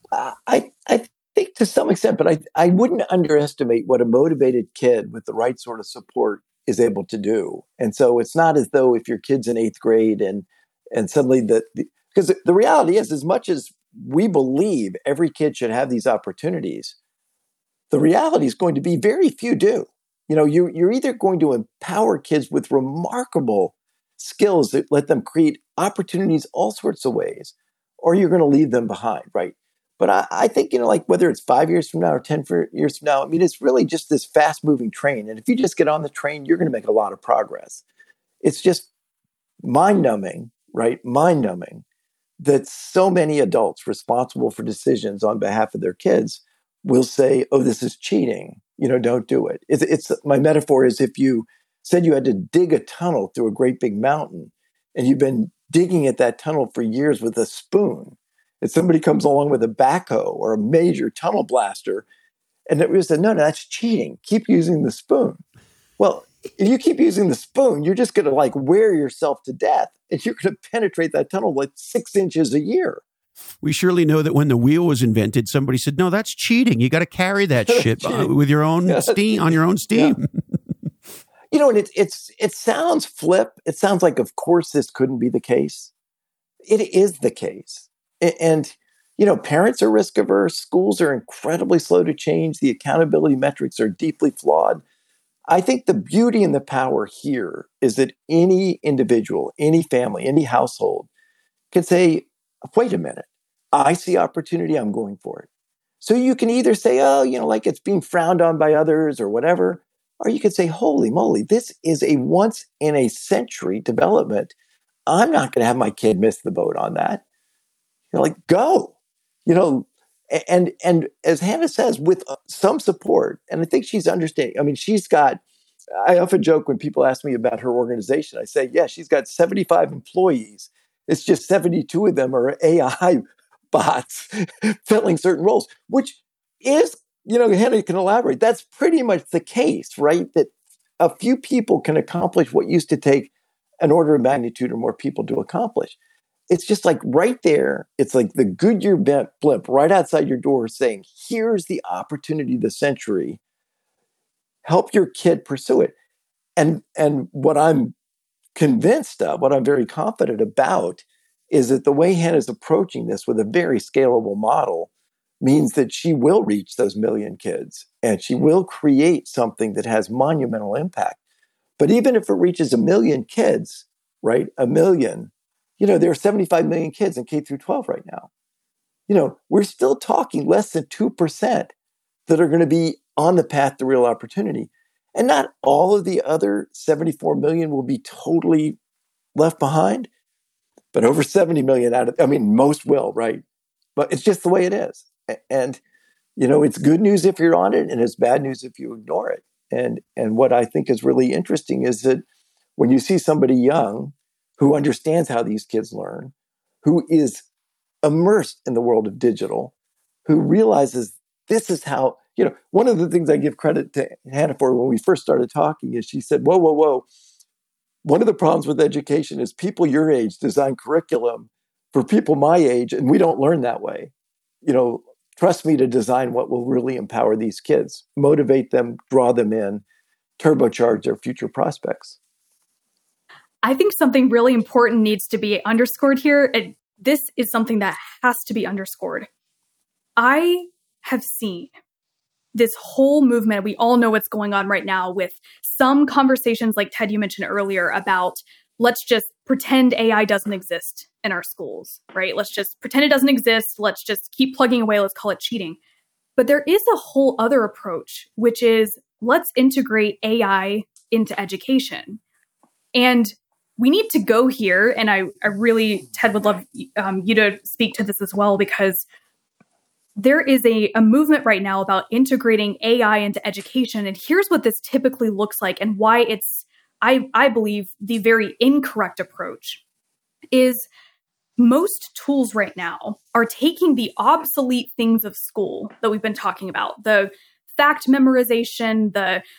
I think to some extent, but I wouldn't underestimate what a motivated kid with the right sort of support is able to do. And so it's not as though if your kid's in 8th grade and suddenly because the reality is, as much as we believe every kid should have these opportunities, the reality is going to be very few do. You're either going to empower kids with remarkable skills that let them create opportunities all sorts of ways, or you're going to leave them behind, right? But I think, like whether it's 5 years from now or 10 years from now, I mean, it's really just this fast moving train. And if you just get on the train, you're going to make a lot of progress. It's just mind numbing, right? Mind numbing that so many adults responsible for decisions on behalf of their kids will say, oh, this is cheating. Don't do it. It's my metaphor is if you said you had to dig a tunnel through a great big mountain and you've been digging at that tunnel for years with a spoon, if somebody comes along with a backhoe or a major tunnel blaster, and we said, no, that's cheating. Keep using the spoon. Well, if you keep using the spoon, you're just going to wear yourself to death, and you're going to penetrate that tunnel 6 inches a year. We surely know that when the wheel was invented, somebody said, no, that's cheating. You got to carry that shit with your own steam, on your own steam. Yeah. And it sounds flip. It sounds like, of course, this couldn't be the case. It is the case. And, parents are risk averse. Schools are incredibly slow to change. The accountability metrics are deeply flawed. I think the beauty and the power here is that any individual, any family, any household can say, wait a minute, I see opportunity, I'm going for it. So you can either say, oh, it's being frowned on by others or whatever, or you could say, holy moly, this is a once in a century development. I'm not going to have my kid miss the boat on that. Go, and as Hannah says, with some support, and I think she's understanding. I mean, I often joke when people ask me about her organization, I say, yeah, she's got 75 employees. It's just 72 of them are AI bots filling certain roles, which is, Hannah can elaborate. That's pretty much the case, right? That a few people can accomplish what used to take an order of magnitude or more people to accomplish. It's just right there. It's like the Goodyear blimp right outside your door saying, here's the opportunity of the century. Help your kid pursue it. And what I'm convinced of, what I'm very confident about, is that the way Hannah's approaching this with a very scalable model means that she will reach those million kids and she will create something that has monumental impact. But even if it reaches 1 million kids, right, 1 million, there are 75 million kids in K through 12 right now. We're still talking less than 2% that are going to be on the path to real opportunity. And not all of the other 74 million will be totally left behind, but over 70 million most will, right? But it's just the way it is. And, it's good news if you're on it and it's bad news if you ignore it. And what I think is really interesting is that when you see somebody young who understands how these kids learn, who is immersed in the world of digital, who realizes this is how, one of the things I give credit to Hannah for when we first started talking is she said, whoa. One of the problems with education is people your age design curriculum for people my age, and we don't learn that way. Trust me to design what will really empower these kids, motivate them, draw them in, turbocharge their future prospects. I think something really important needs to be underscored here. And this is something that has to be underscored. I have seen this whole movement. We all know what's going on right now with some conversations like Ted, you mentioned earlier about let's just pretend AI doesn't exist in our schools, right? Let's just pretend it doesn't exist. Let's just keep plugging away. Let's call it cheating. But there is a whole other approach, which is let's integrate AI into education. And we need to go here. And I really, Ted, would love you to speak to this as well, because there is a movement right now about integrating AI into education. And here's what this typically looks like and why it's, I believe, the very incorrect approach is most tools right now are taking the obsolete things of school that we've been talking about, the fact memorization,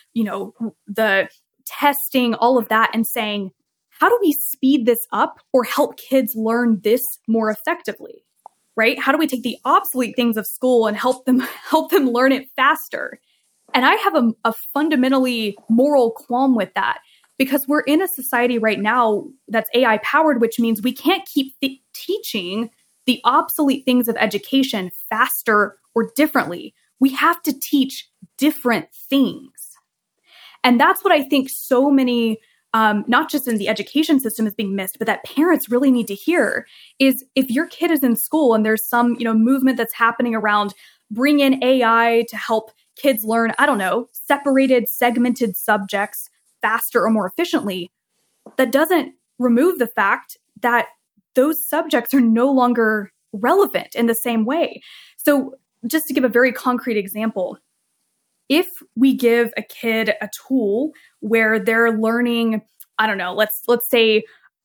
the testing, all of that, and saying, how do we speed this up or help kids learn this more effectively? right? How do we take the obsolete things of school and help them learn it faster? And I have a fundamentally moral qualm with that, because we're in a society right now that's AI powered, which means we can't keep teaching the obsolete things of education faster or differently. We have to teach different things. And that's what I think so many, not just in the education system, is being missed, but that parents really need to hear is if your kid is in school and there's some, movement that's happening around bring in AI to help kids learn, I don't know, separated, segmented subjects faster or more efficiently, that doesn't remove the fact that those subjects are no longer relevant in the same way. So just to give a very concrete example, if we give a kid a tool where they're learning, I don't know, let's say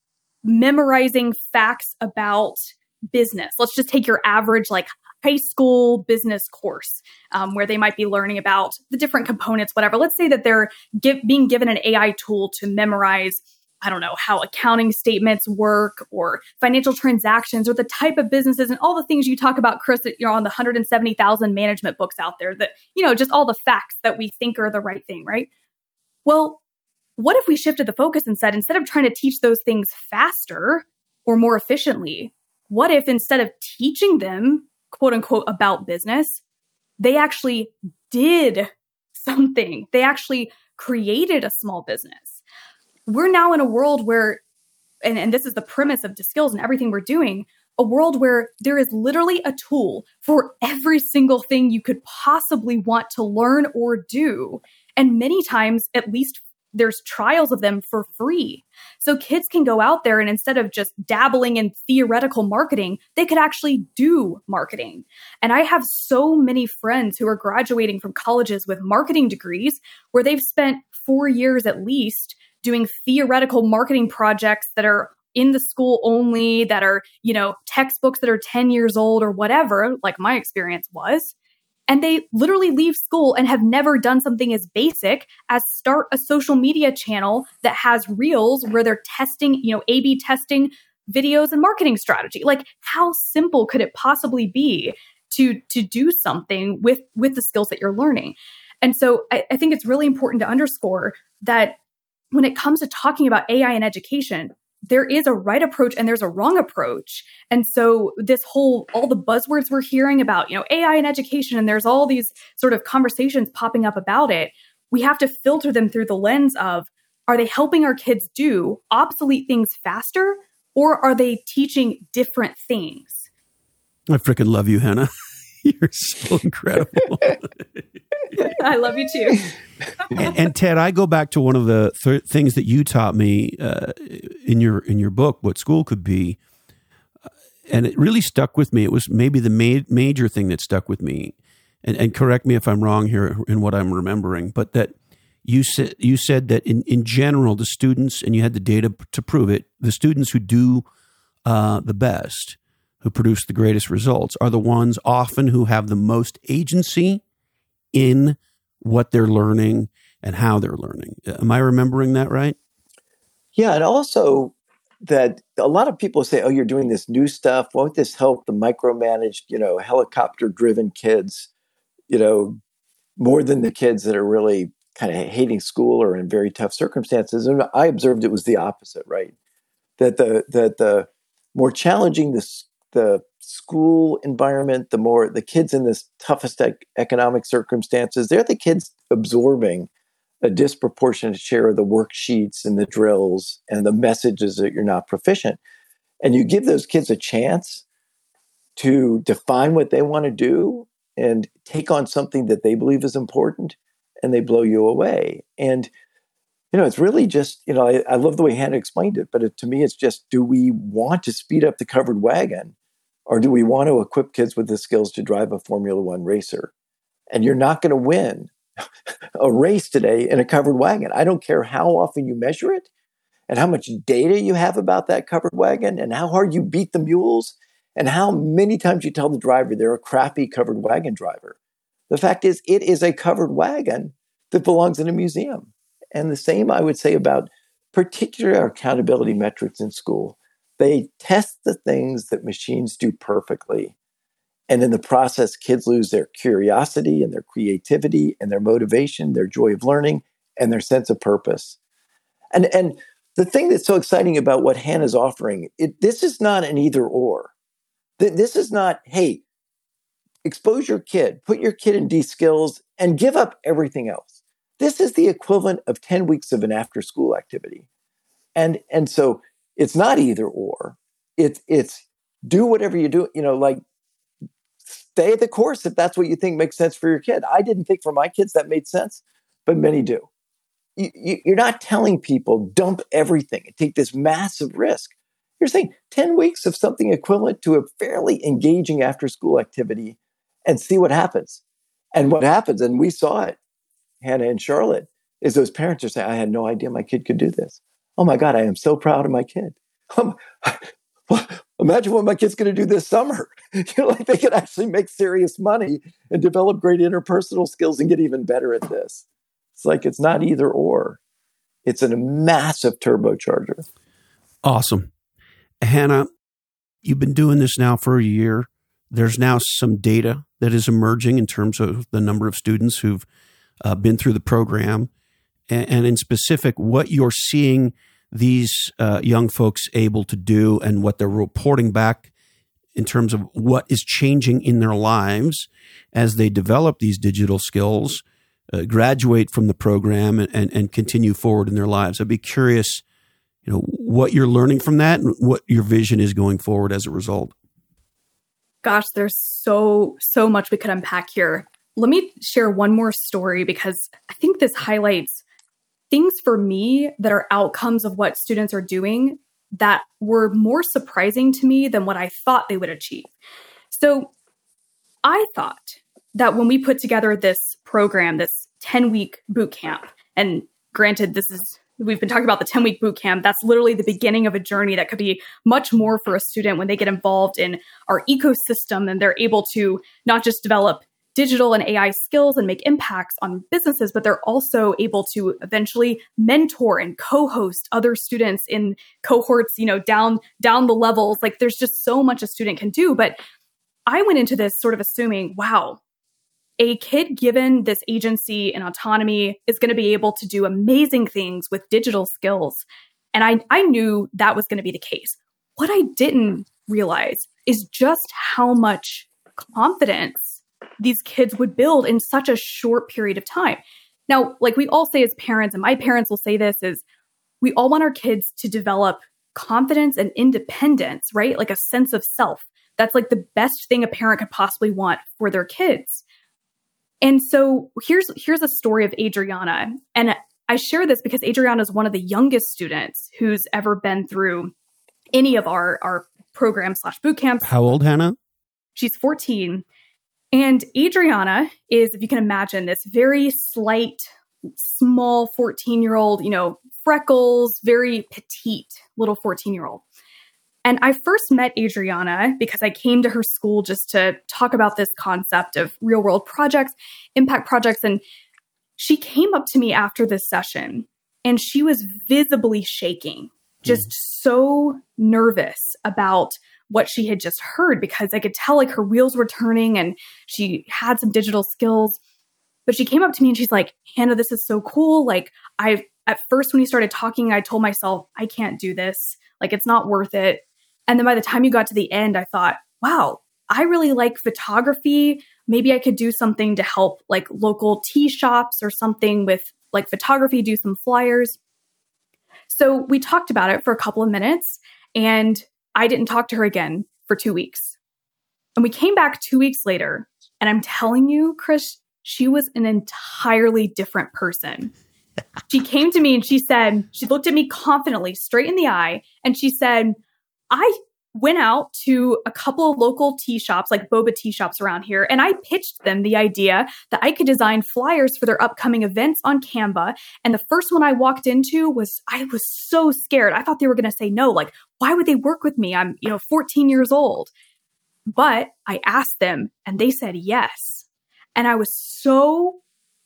memorizing facts about business. Let's just take your average high school business course where they might be learning about the different components, whatever. Let's say that they're being given an AI tool to memorize, I don't know, how accounting statements work or financial transactions or the type of businesses and all the things you talk about, Chris, that you're on the 170,000 management books out there that, just all the facts that we think are the right thing, right? Well, what if we shifted the focus and said, instead of trying to teach those things faster or more efficiently, what if instead of teaching them, quote unquote, about business, they actually did something? They actually created a small business. We're now in a world where, and this is the premise of DiSkills and everything we're doing, a world where there is literally a tool for every single thing you could possibly want to learn or do. And many times, at least there's trials of them for free. So kids can go out there and instead of just dabbling in theoretical marketing, they could actually do marketing. And I have so many friends who are graduating from colleges with marketing degrees where they've spent 4 years at least doing theoretical marketing projects that are in the school only, that are, textbooks that are 10 years old or whatever, like my experience was. And they literally leave school and have never done something as basic as start a social media channel that has reels where they're testing, A/B testing videos and marketing strategy. Like, how simple could it possibly be to do something with the skills that you're learning? And so I think it's really important to underscore that when it comes to talking about AI in education, there is a right approach and there's a wrong approach. And so all the buzzwords we're hearing about, AI in education, and there's all these sort of conversations popping up about it, we have to filter them through the lens of, are they helping our kids do obsolete things faster, or are they teaching different things? I freaking love you, Hannah. You're so incredible. I love you too. and Ted, I go back to one of the things that you taught me in your book, What School Could Be, and it really stuck with me. It was maybe the major thing that stuck with me. And correct me if I'm wrong here in what I'm remembering, but that you said that in general, the students, and you had the data to prove it, the students who do the best, who produce the greatest results, are the ones often who have the most agency in what they're learning and how they're learning. Am I remembering that right? Yeah, and also that a lot of people say, oh, you're doing this new stuff. Won't this help the micromanaged, helicopter-driven kids, more than the kids that are really kind of hating school or in very tough circumstances? And I observed it was the opposite, right? That the more challenging the school environment, the more the kids in this toughest economic circumstances, they're the kids absorbing a disproportionate share of the worksheets and the drills and the messages that you're not proficient. And you give those kids a chance to define what they want to do and take on something that they believe is important, and they blow you away. And it's really just, I love the way Hannah explained it, but to me, it's just, do we want to speed up the covered wagon, or do we want to equip kids with the skills to drive a Formula One racer? And you're not going to win a race today in a covered wagon. I don't care how often you measure it and how much data you have about that covered wagon and how hard you beat the mules and how many times you tell the driver they're a crappy covered wagon driver. The fact is, it is a covered wagon that belongs in a museum. And the same I would say about particular accountability metrics in school. They test the things that machines do perfectly. And in the process, kids lose their curiosity and their creativity and their motivation, their joy of learning, and their sense of purpose. And the thing that's so exciting about what Hannah's offering, this is not an either or. This is not, hey, expose your kid, put your kid in these skills, and give up everything else. This is the equivalent of 10 weeks of an after-school activity. And so it's not either or. It's do whatever you do, like stay the course if that's what you think makes sense for your kid. I didn't think for my kids that made sense, but many do. You're not telling people dump everything and take this massive risk. You're saying 10 weeks of something equivalent to a fairly engaging after-school activity and see what happens. And what happens, and we saw it, Hannah and Charlotte, is those parents are saying, I had no idea my kid could do this. Oh my God, I am so proud of my kid. Imagine what my kid's going to do this summer. Like they could actually make serious money and develop great interpersonal skills and get even better at this. It's like it's not either or. It's a massive turbocharger. Awesome. Hannah, you've been doing this now for a year. There's now some data that is emerging in terms of the number of students who've been through the program. And in specific, what you're seeing these young folks able to do and what they're reporting back in terms of what is changing in their lives as they develop these digital skills, graduate from the program and continue forward in their lives. I'd be curious, what you're learning from that and what your vision is going forward as a result. Gosh, there's so much we could unpack here. Let me share one more story because I think this highlights things for me that are outcomes of what students are doing that were more surprising to me than what I thought they would achieve. So I thought that when we put together this program, this 10-week boot camp, and granted, we've been talking about the 10-week boot camp, that's literally the beginning of a journey that could be much more for a student when they get involved in our ecosystem and they're able to not just develop digital and AI skills and make impacts on businesses, but they're also able to eventually mentor and co-host other students in cohorts, down the levels. Like there's just so much a student can do. But I went into this sort of assuming, wow, a kid given this agency and autonomy is going to be able to do amazing things with digital skills. And I knew that was going to be the case. What I didn't realize is just how much confidence these kids would build in such a short period of time. Now, like we all say as parents, and my parents will say this, is we all want our kids to develop confidence and independence, right? Like a sense of self. That's like the best thing a parent could possibly want for their kids. And so here's a story of Adriana. And I share this because Adriana is one of the youngest students who's ever been through any of our program/boot camps. How old, Hannah? She's 14. And Adriana is, if you can imagine, this very slight, small 14-year-old, freckles, very petite little 14-year-old. And I first met Adriana because I came to her school just to talk about this concept of real-world projects, impact projects. And she came up to me after this session, and she was visibly shaking, just so nervous about what she had just heard, because I could tell like her wheels were turning and she had some digital skills. But she came up to me and she's like, Hannah, this is so cool. Like at first when you started talking, I told myself, I can't do this. Like, it's not worth it. And then by the time you got to the end, I thought, wow, I really like photography. Maybe I could do something to help like local tea shops or something with like photography, do some flyers. So we talked about it for a couple of minutes and I didn't talk to her again for 2 weeks. And we came back 2 weeks later, and I'm telling you, Chris, she was an entirely different person. She came to me and she looked at me confidently straight in the eye, and she said, I went out to a couple of local tea shops, like boba tea shops around here, and I pitched them the idea that I could design flyers for their upcoming events on Canva. And the first one I walked into I was so scared. I thought they were going to say no. Like, why would they work with me? I'm, 14 years old. But I asked them and they said yes. And I was so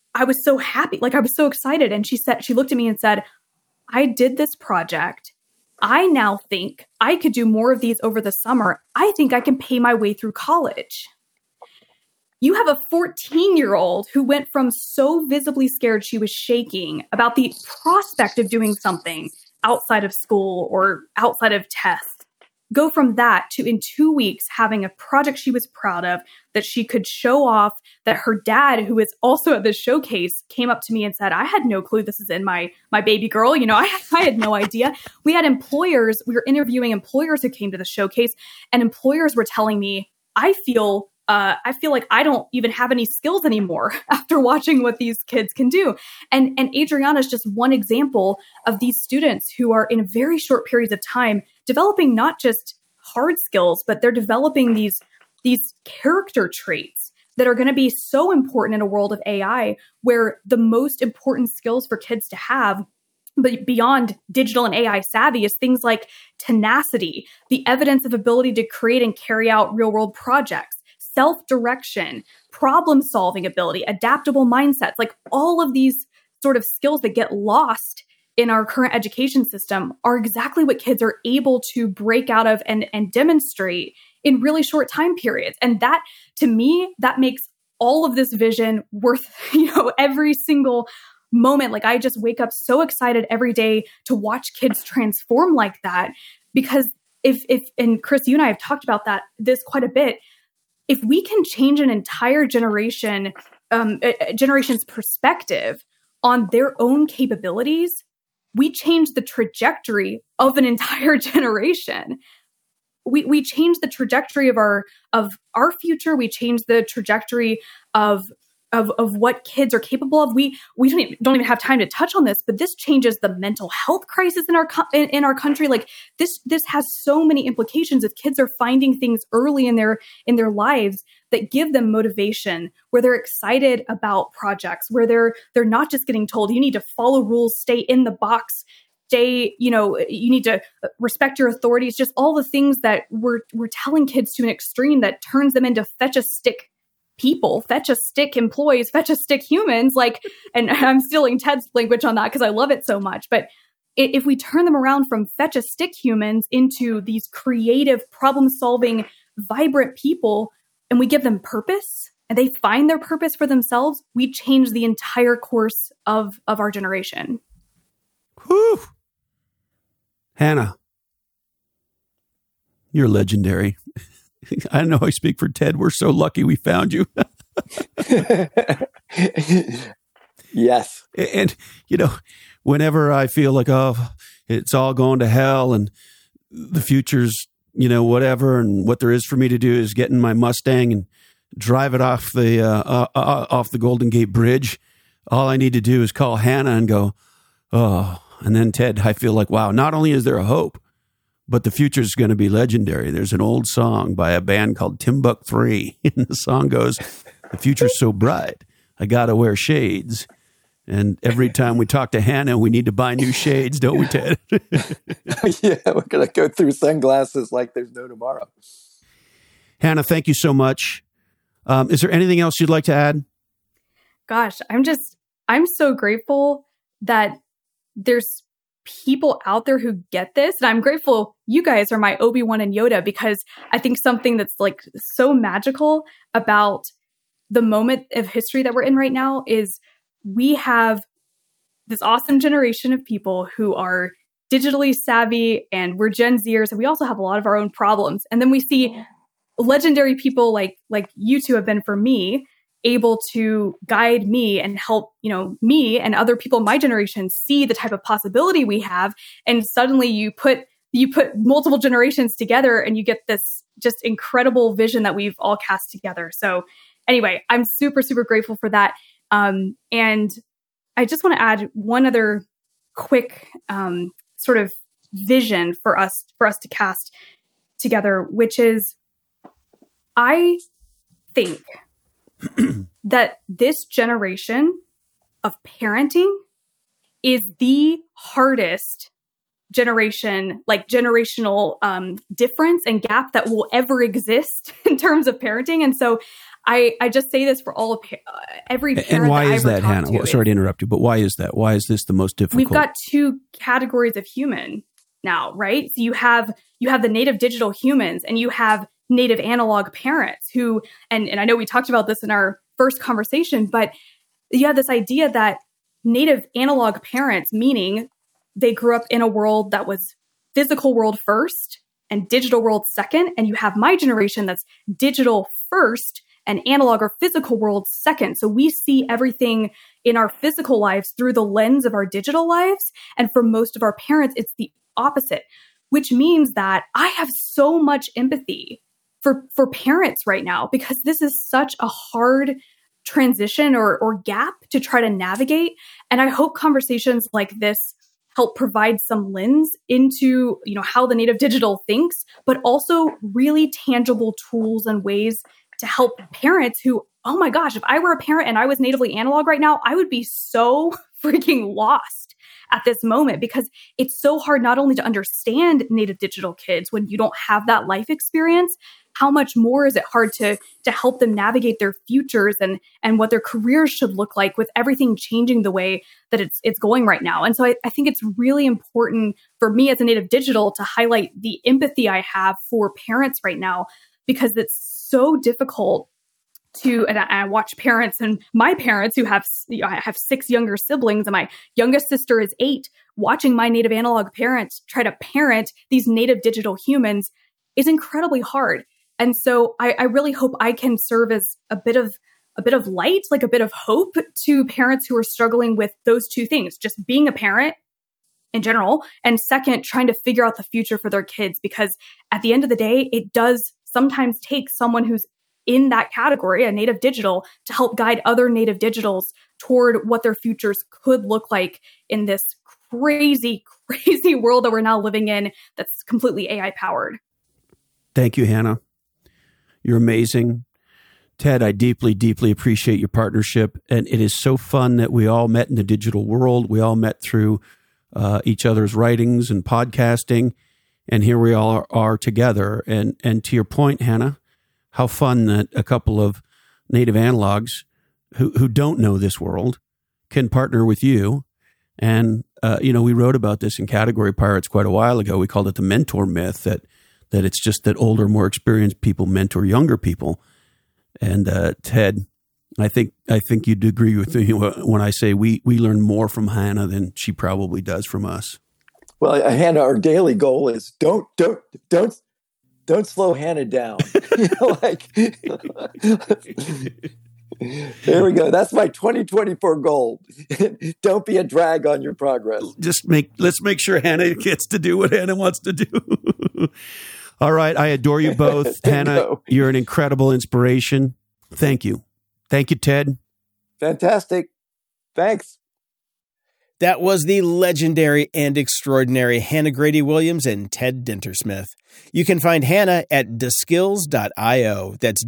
happy. Like, I was so excited. And she looked at me and said, I did this project I now think I could do more of these over the summer. I think I can pay my way through college. You have a 14-year-old who went from so visibly scared she was shaking about the prospect of doing something outside of school or outside of tests. Go from that to in 2 weeks having a project she was proud of that she could show off, that her dad, who is also at the showcase, came up to me and said, I had no clue this is in my baby girl. I had no idea. We were interviewing employers who came to the showcase, and employers were telling me, I feel like I don't even have any skills anymore after watching what these kids can do. And Adriana is just one example of these students who are in very short periods of time developing not just hard skills, but they're developing these character traits that are going to be so important in a world of AI, where the most important skills for kids to have, but beyond digital and AI savvy, is things like tenacity, the evidence of ability to create and carry out real world projects, self-direction, problem-solving ability, adaptable mindsets, like all of these sort of skills that get lost in our current education system are exactly what kids are able to break out of and demonstrate in really short time periods. And that, to me, that makes all of this vision worth, every single moment. Like, I just wake up so excited every day to watch kids transform like that, because and Chris, you and I have talked about this quite a bit. If we can change an entire generation's perspective on their own capabilities, we change the trajectory of an entire generation. We change the trajectory of our future. We change the trajectory of what kids are capable of. We don't even have time to touch on this, but this changes the mental health crisis in our country. Like, this has so many implications. If kids are finding things early in their lives that give them motivation, where they're excited about projects, where they're not just getting told you need to follow rules, stay in the box, you need to respect your authorities, just all the things that we're telling kids to an extreme that turns them into fetch-a-stick people, fetch-a-stick employees, fetch-a-stick humans. Like, and I'm stealing Ted's language on that because I love it so much. But if we turn them around from fetch-a-stick humans into these creative, problem-solving, vibrant people, and we give them purpose, and they find their purpose for themselves, we change the entire course of our generation. Whew. Hannah, you're legendary. I know I speak for Ted. We're so lucky we found you. Yes. And, whenever I feel like, it's all going to hell and the future's, whatever, and what there is for me to do is get in my Mustang and drive it off the Golden Gate Bridge. All I need to do is call Hannah and go, oh. And then, Ted, I feel like, wow, not only is there a hope, but the future is going to be legendary. There's an old song by a band called Timbuk 3, and the song goes, the future's so bright, I got to wear shades. And every time we talk to Hannah, we need to buy new shades, don't we, Ted? Yeah, we're going to go through sunglasses like there's no tomorrow. Hannah, thank you so much. Is there anything else you'd like to add? Gosh, I'm so grateful that there's people out there who get this. And I'm grateful you guys are my Obi-Wan and Yoda, because I think something that's like so magical about the moment of history that we're in right now is we have this awesome generation of people who are digitally savvy, and we're Gen Zers, and we also have a lot of our own problems. And then we see legendary people like you two have been for me, able to guide me and help, me and other people in my generation see the type of possibility we have. And suddenly you put multiple generations together and you get this just incredible vision that we've all cast together. So anyway, I'm super, super grateful for that. And I just want to add one other quick sort of vision for us to cast together, which is, I think that this generation of parenting is the hardest generation, like generational difference and gap that will ever exist in terms of parenting. And so I just say this for all of every parent. And why is that, Hannah? To, sorry to interrupt you, but why is that? Why is this the most difficult? We've got two categories of human. now, right? So you have the native digital humans, and you have native analog parents who, and I know we talked about this in our first conversation, but you have this idea that native analog parents, meaning they grew up in a world that was physical world first and digital world second. And you have my generation that's digital first and analog or physical world second. So we see everything in our physical lives through the lens of our digital lives. And for most of our parents, it's the opposite, which means that I have so much empathy for parents right now, because this is such a hard transition or gap to try to navigate. And I hope conversations like this help provide some lens into, how the native digital thinks, but also really tangible tools and ways to help parents who, oh my gosh, if I were a parent and I was natively analog right now, I would be so freaking lost at this moment, because it's so hard not only to understand native digital kids when you don't have that life experience, how much more is it hard to help them navigate their futures and what their careers should look like with everything changing the way that it's going right now. And so I think it's really important for me as a native digital to highlight the empathy I have for parents right now, because it's so difficult and I watch parents, and my parents who have, I have 6 younger siblings, and my youngest sister is 8, watching my native analog parents try to parent these native digital humans is incredibly hard. And so I really hope I can serve as a bit of light, like a bit of hope to parents who are struggling with those two things, just being a parent in general, and second, trying to figure out the future for their kids, because at the end of the day, it does sometimes take someone who's in that category, a native digital, to help guide other native digitals toward what their futures could look like in this crazy, crazy world that we're now living in that's completely AI powered. Thank you, Hannah. You're amazing. Ted, I deeply, deeply appreciate your partnership. And it is so fun that we all met in the digital world. We all met through each other's writings and podcasting. And here we all are together. And to your point, Hannah, how fun that a couple of native analogs who don't know this world can partner with you. And, we wrote about this in Category Pirates quite a while ago. We called it the mentor myth, that it's just that older, more experienced people mentor younger people. And Ted, I think you'd agree with me when I say we learn more from Hannah than she probably does from us. Well, Hannah, our daily goal is don't slow Hannah down. There we go. That's my 2024 goal. Don't be a drag on your progress. Let's make sure Hannah gets to do what Hannah wants to do. All right. I adore you both. Hannah, you're an incredible inspiration. Thank you. Thank you, Ted. Fantastic. Thanks. That was the legendary and extraordinary Hannah Grady Williams and Ted Dintersmith. You can find Hannah at dskills.io. That's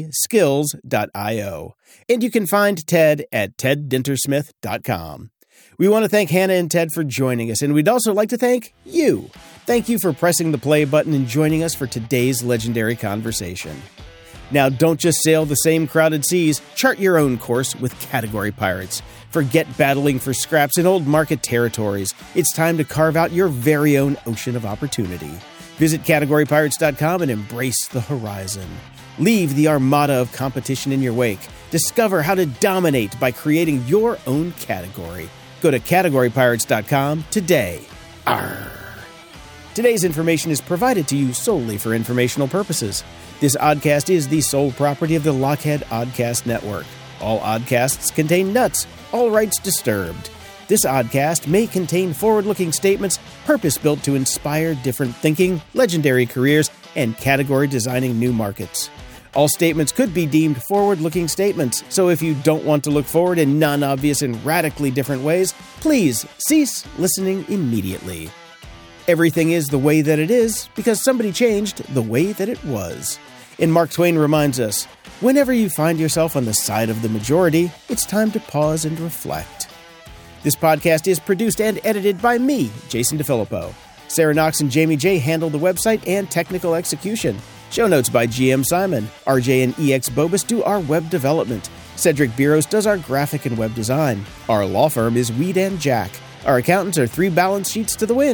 dskills.io. And you can find Ted at teddintersmith.com. We want to thank Hannah and Ted for joining us, and we'd also like to thank you. Thank you for pressing the play button and joining us for today's legendary conversation. Now, don't just sail the same crowded seas. Chart your own course with Category Pirates. Forget battling for scraps in old market territories. It's time to carve out your very own ocean of opportunity. Visit CategoryPirates.com and embrace the horizon. Leave the armada of competition in your wake. Discover how to dominate by creating your own category. Go to CategoryPirates.com today. Arr. Today's information is provided to you solely for informational purposes. This oddcast is the sole property of the Lochhead Oddcast Network. All oddcasts contain nuts, all rights disturbed. This oddcast may contain forward-looking statements purpose-built to inspire different thinking, legendary careers, and category designing new markets. All statements could be deemed forward-looking statements, so if you don't want to look forward in non-obvious and radically different ways, please cease listening immediately. Everything is the way that it is because somebody changed the way that it was. And Mark Twain reminds us, whenever you find yourself on the side of the majority, it's time to pause and reflect. This podcast is produced and edited by me, Jason DeFilippo. Sarah Knox and Jamie J handle the website and technical execution. Show notes by GM Simon. RJ and EX Bobus do our web development. Cedric Biros does our graphic and web design. Our law firm is Weed and Jack. Our accountants are 3 balance sheets to the wind.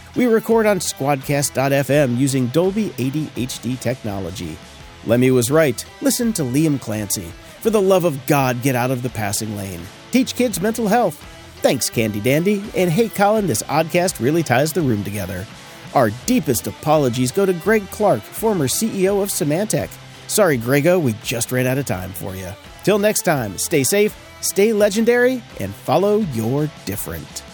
We record on Squadcast.fm using Dolby ADHD technology. Lemmy was right. Listen to Liam Clancy. For the love of God, get out of the passing lane. Teach kids mental health. Thanks, Candy Dandy. And hey, Colin, this oddcast really ties the room together. Our deepest apologies go to Greg Clark, former CEO of Symantec. Sorry, Grego, we just ran out of time for you. Till next time, stay safe, stay legendary, and follow your different.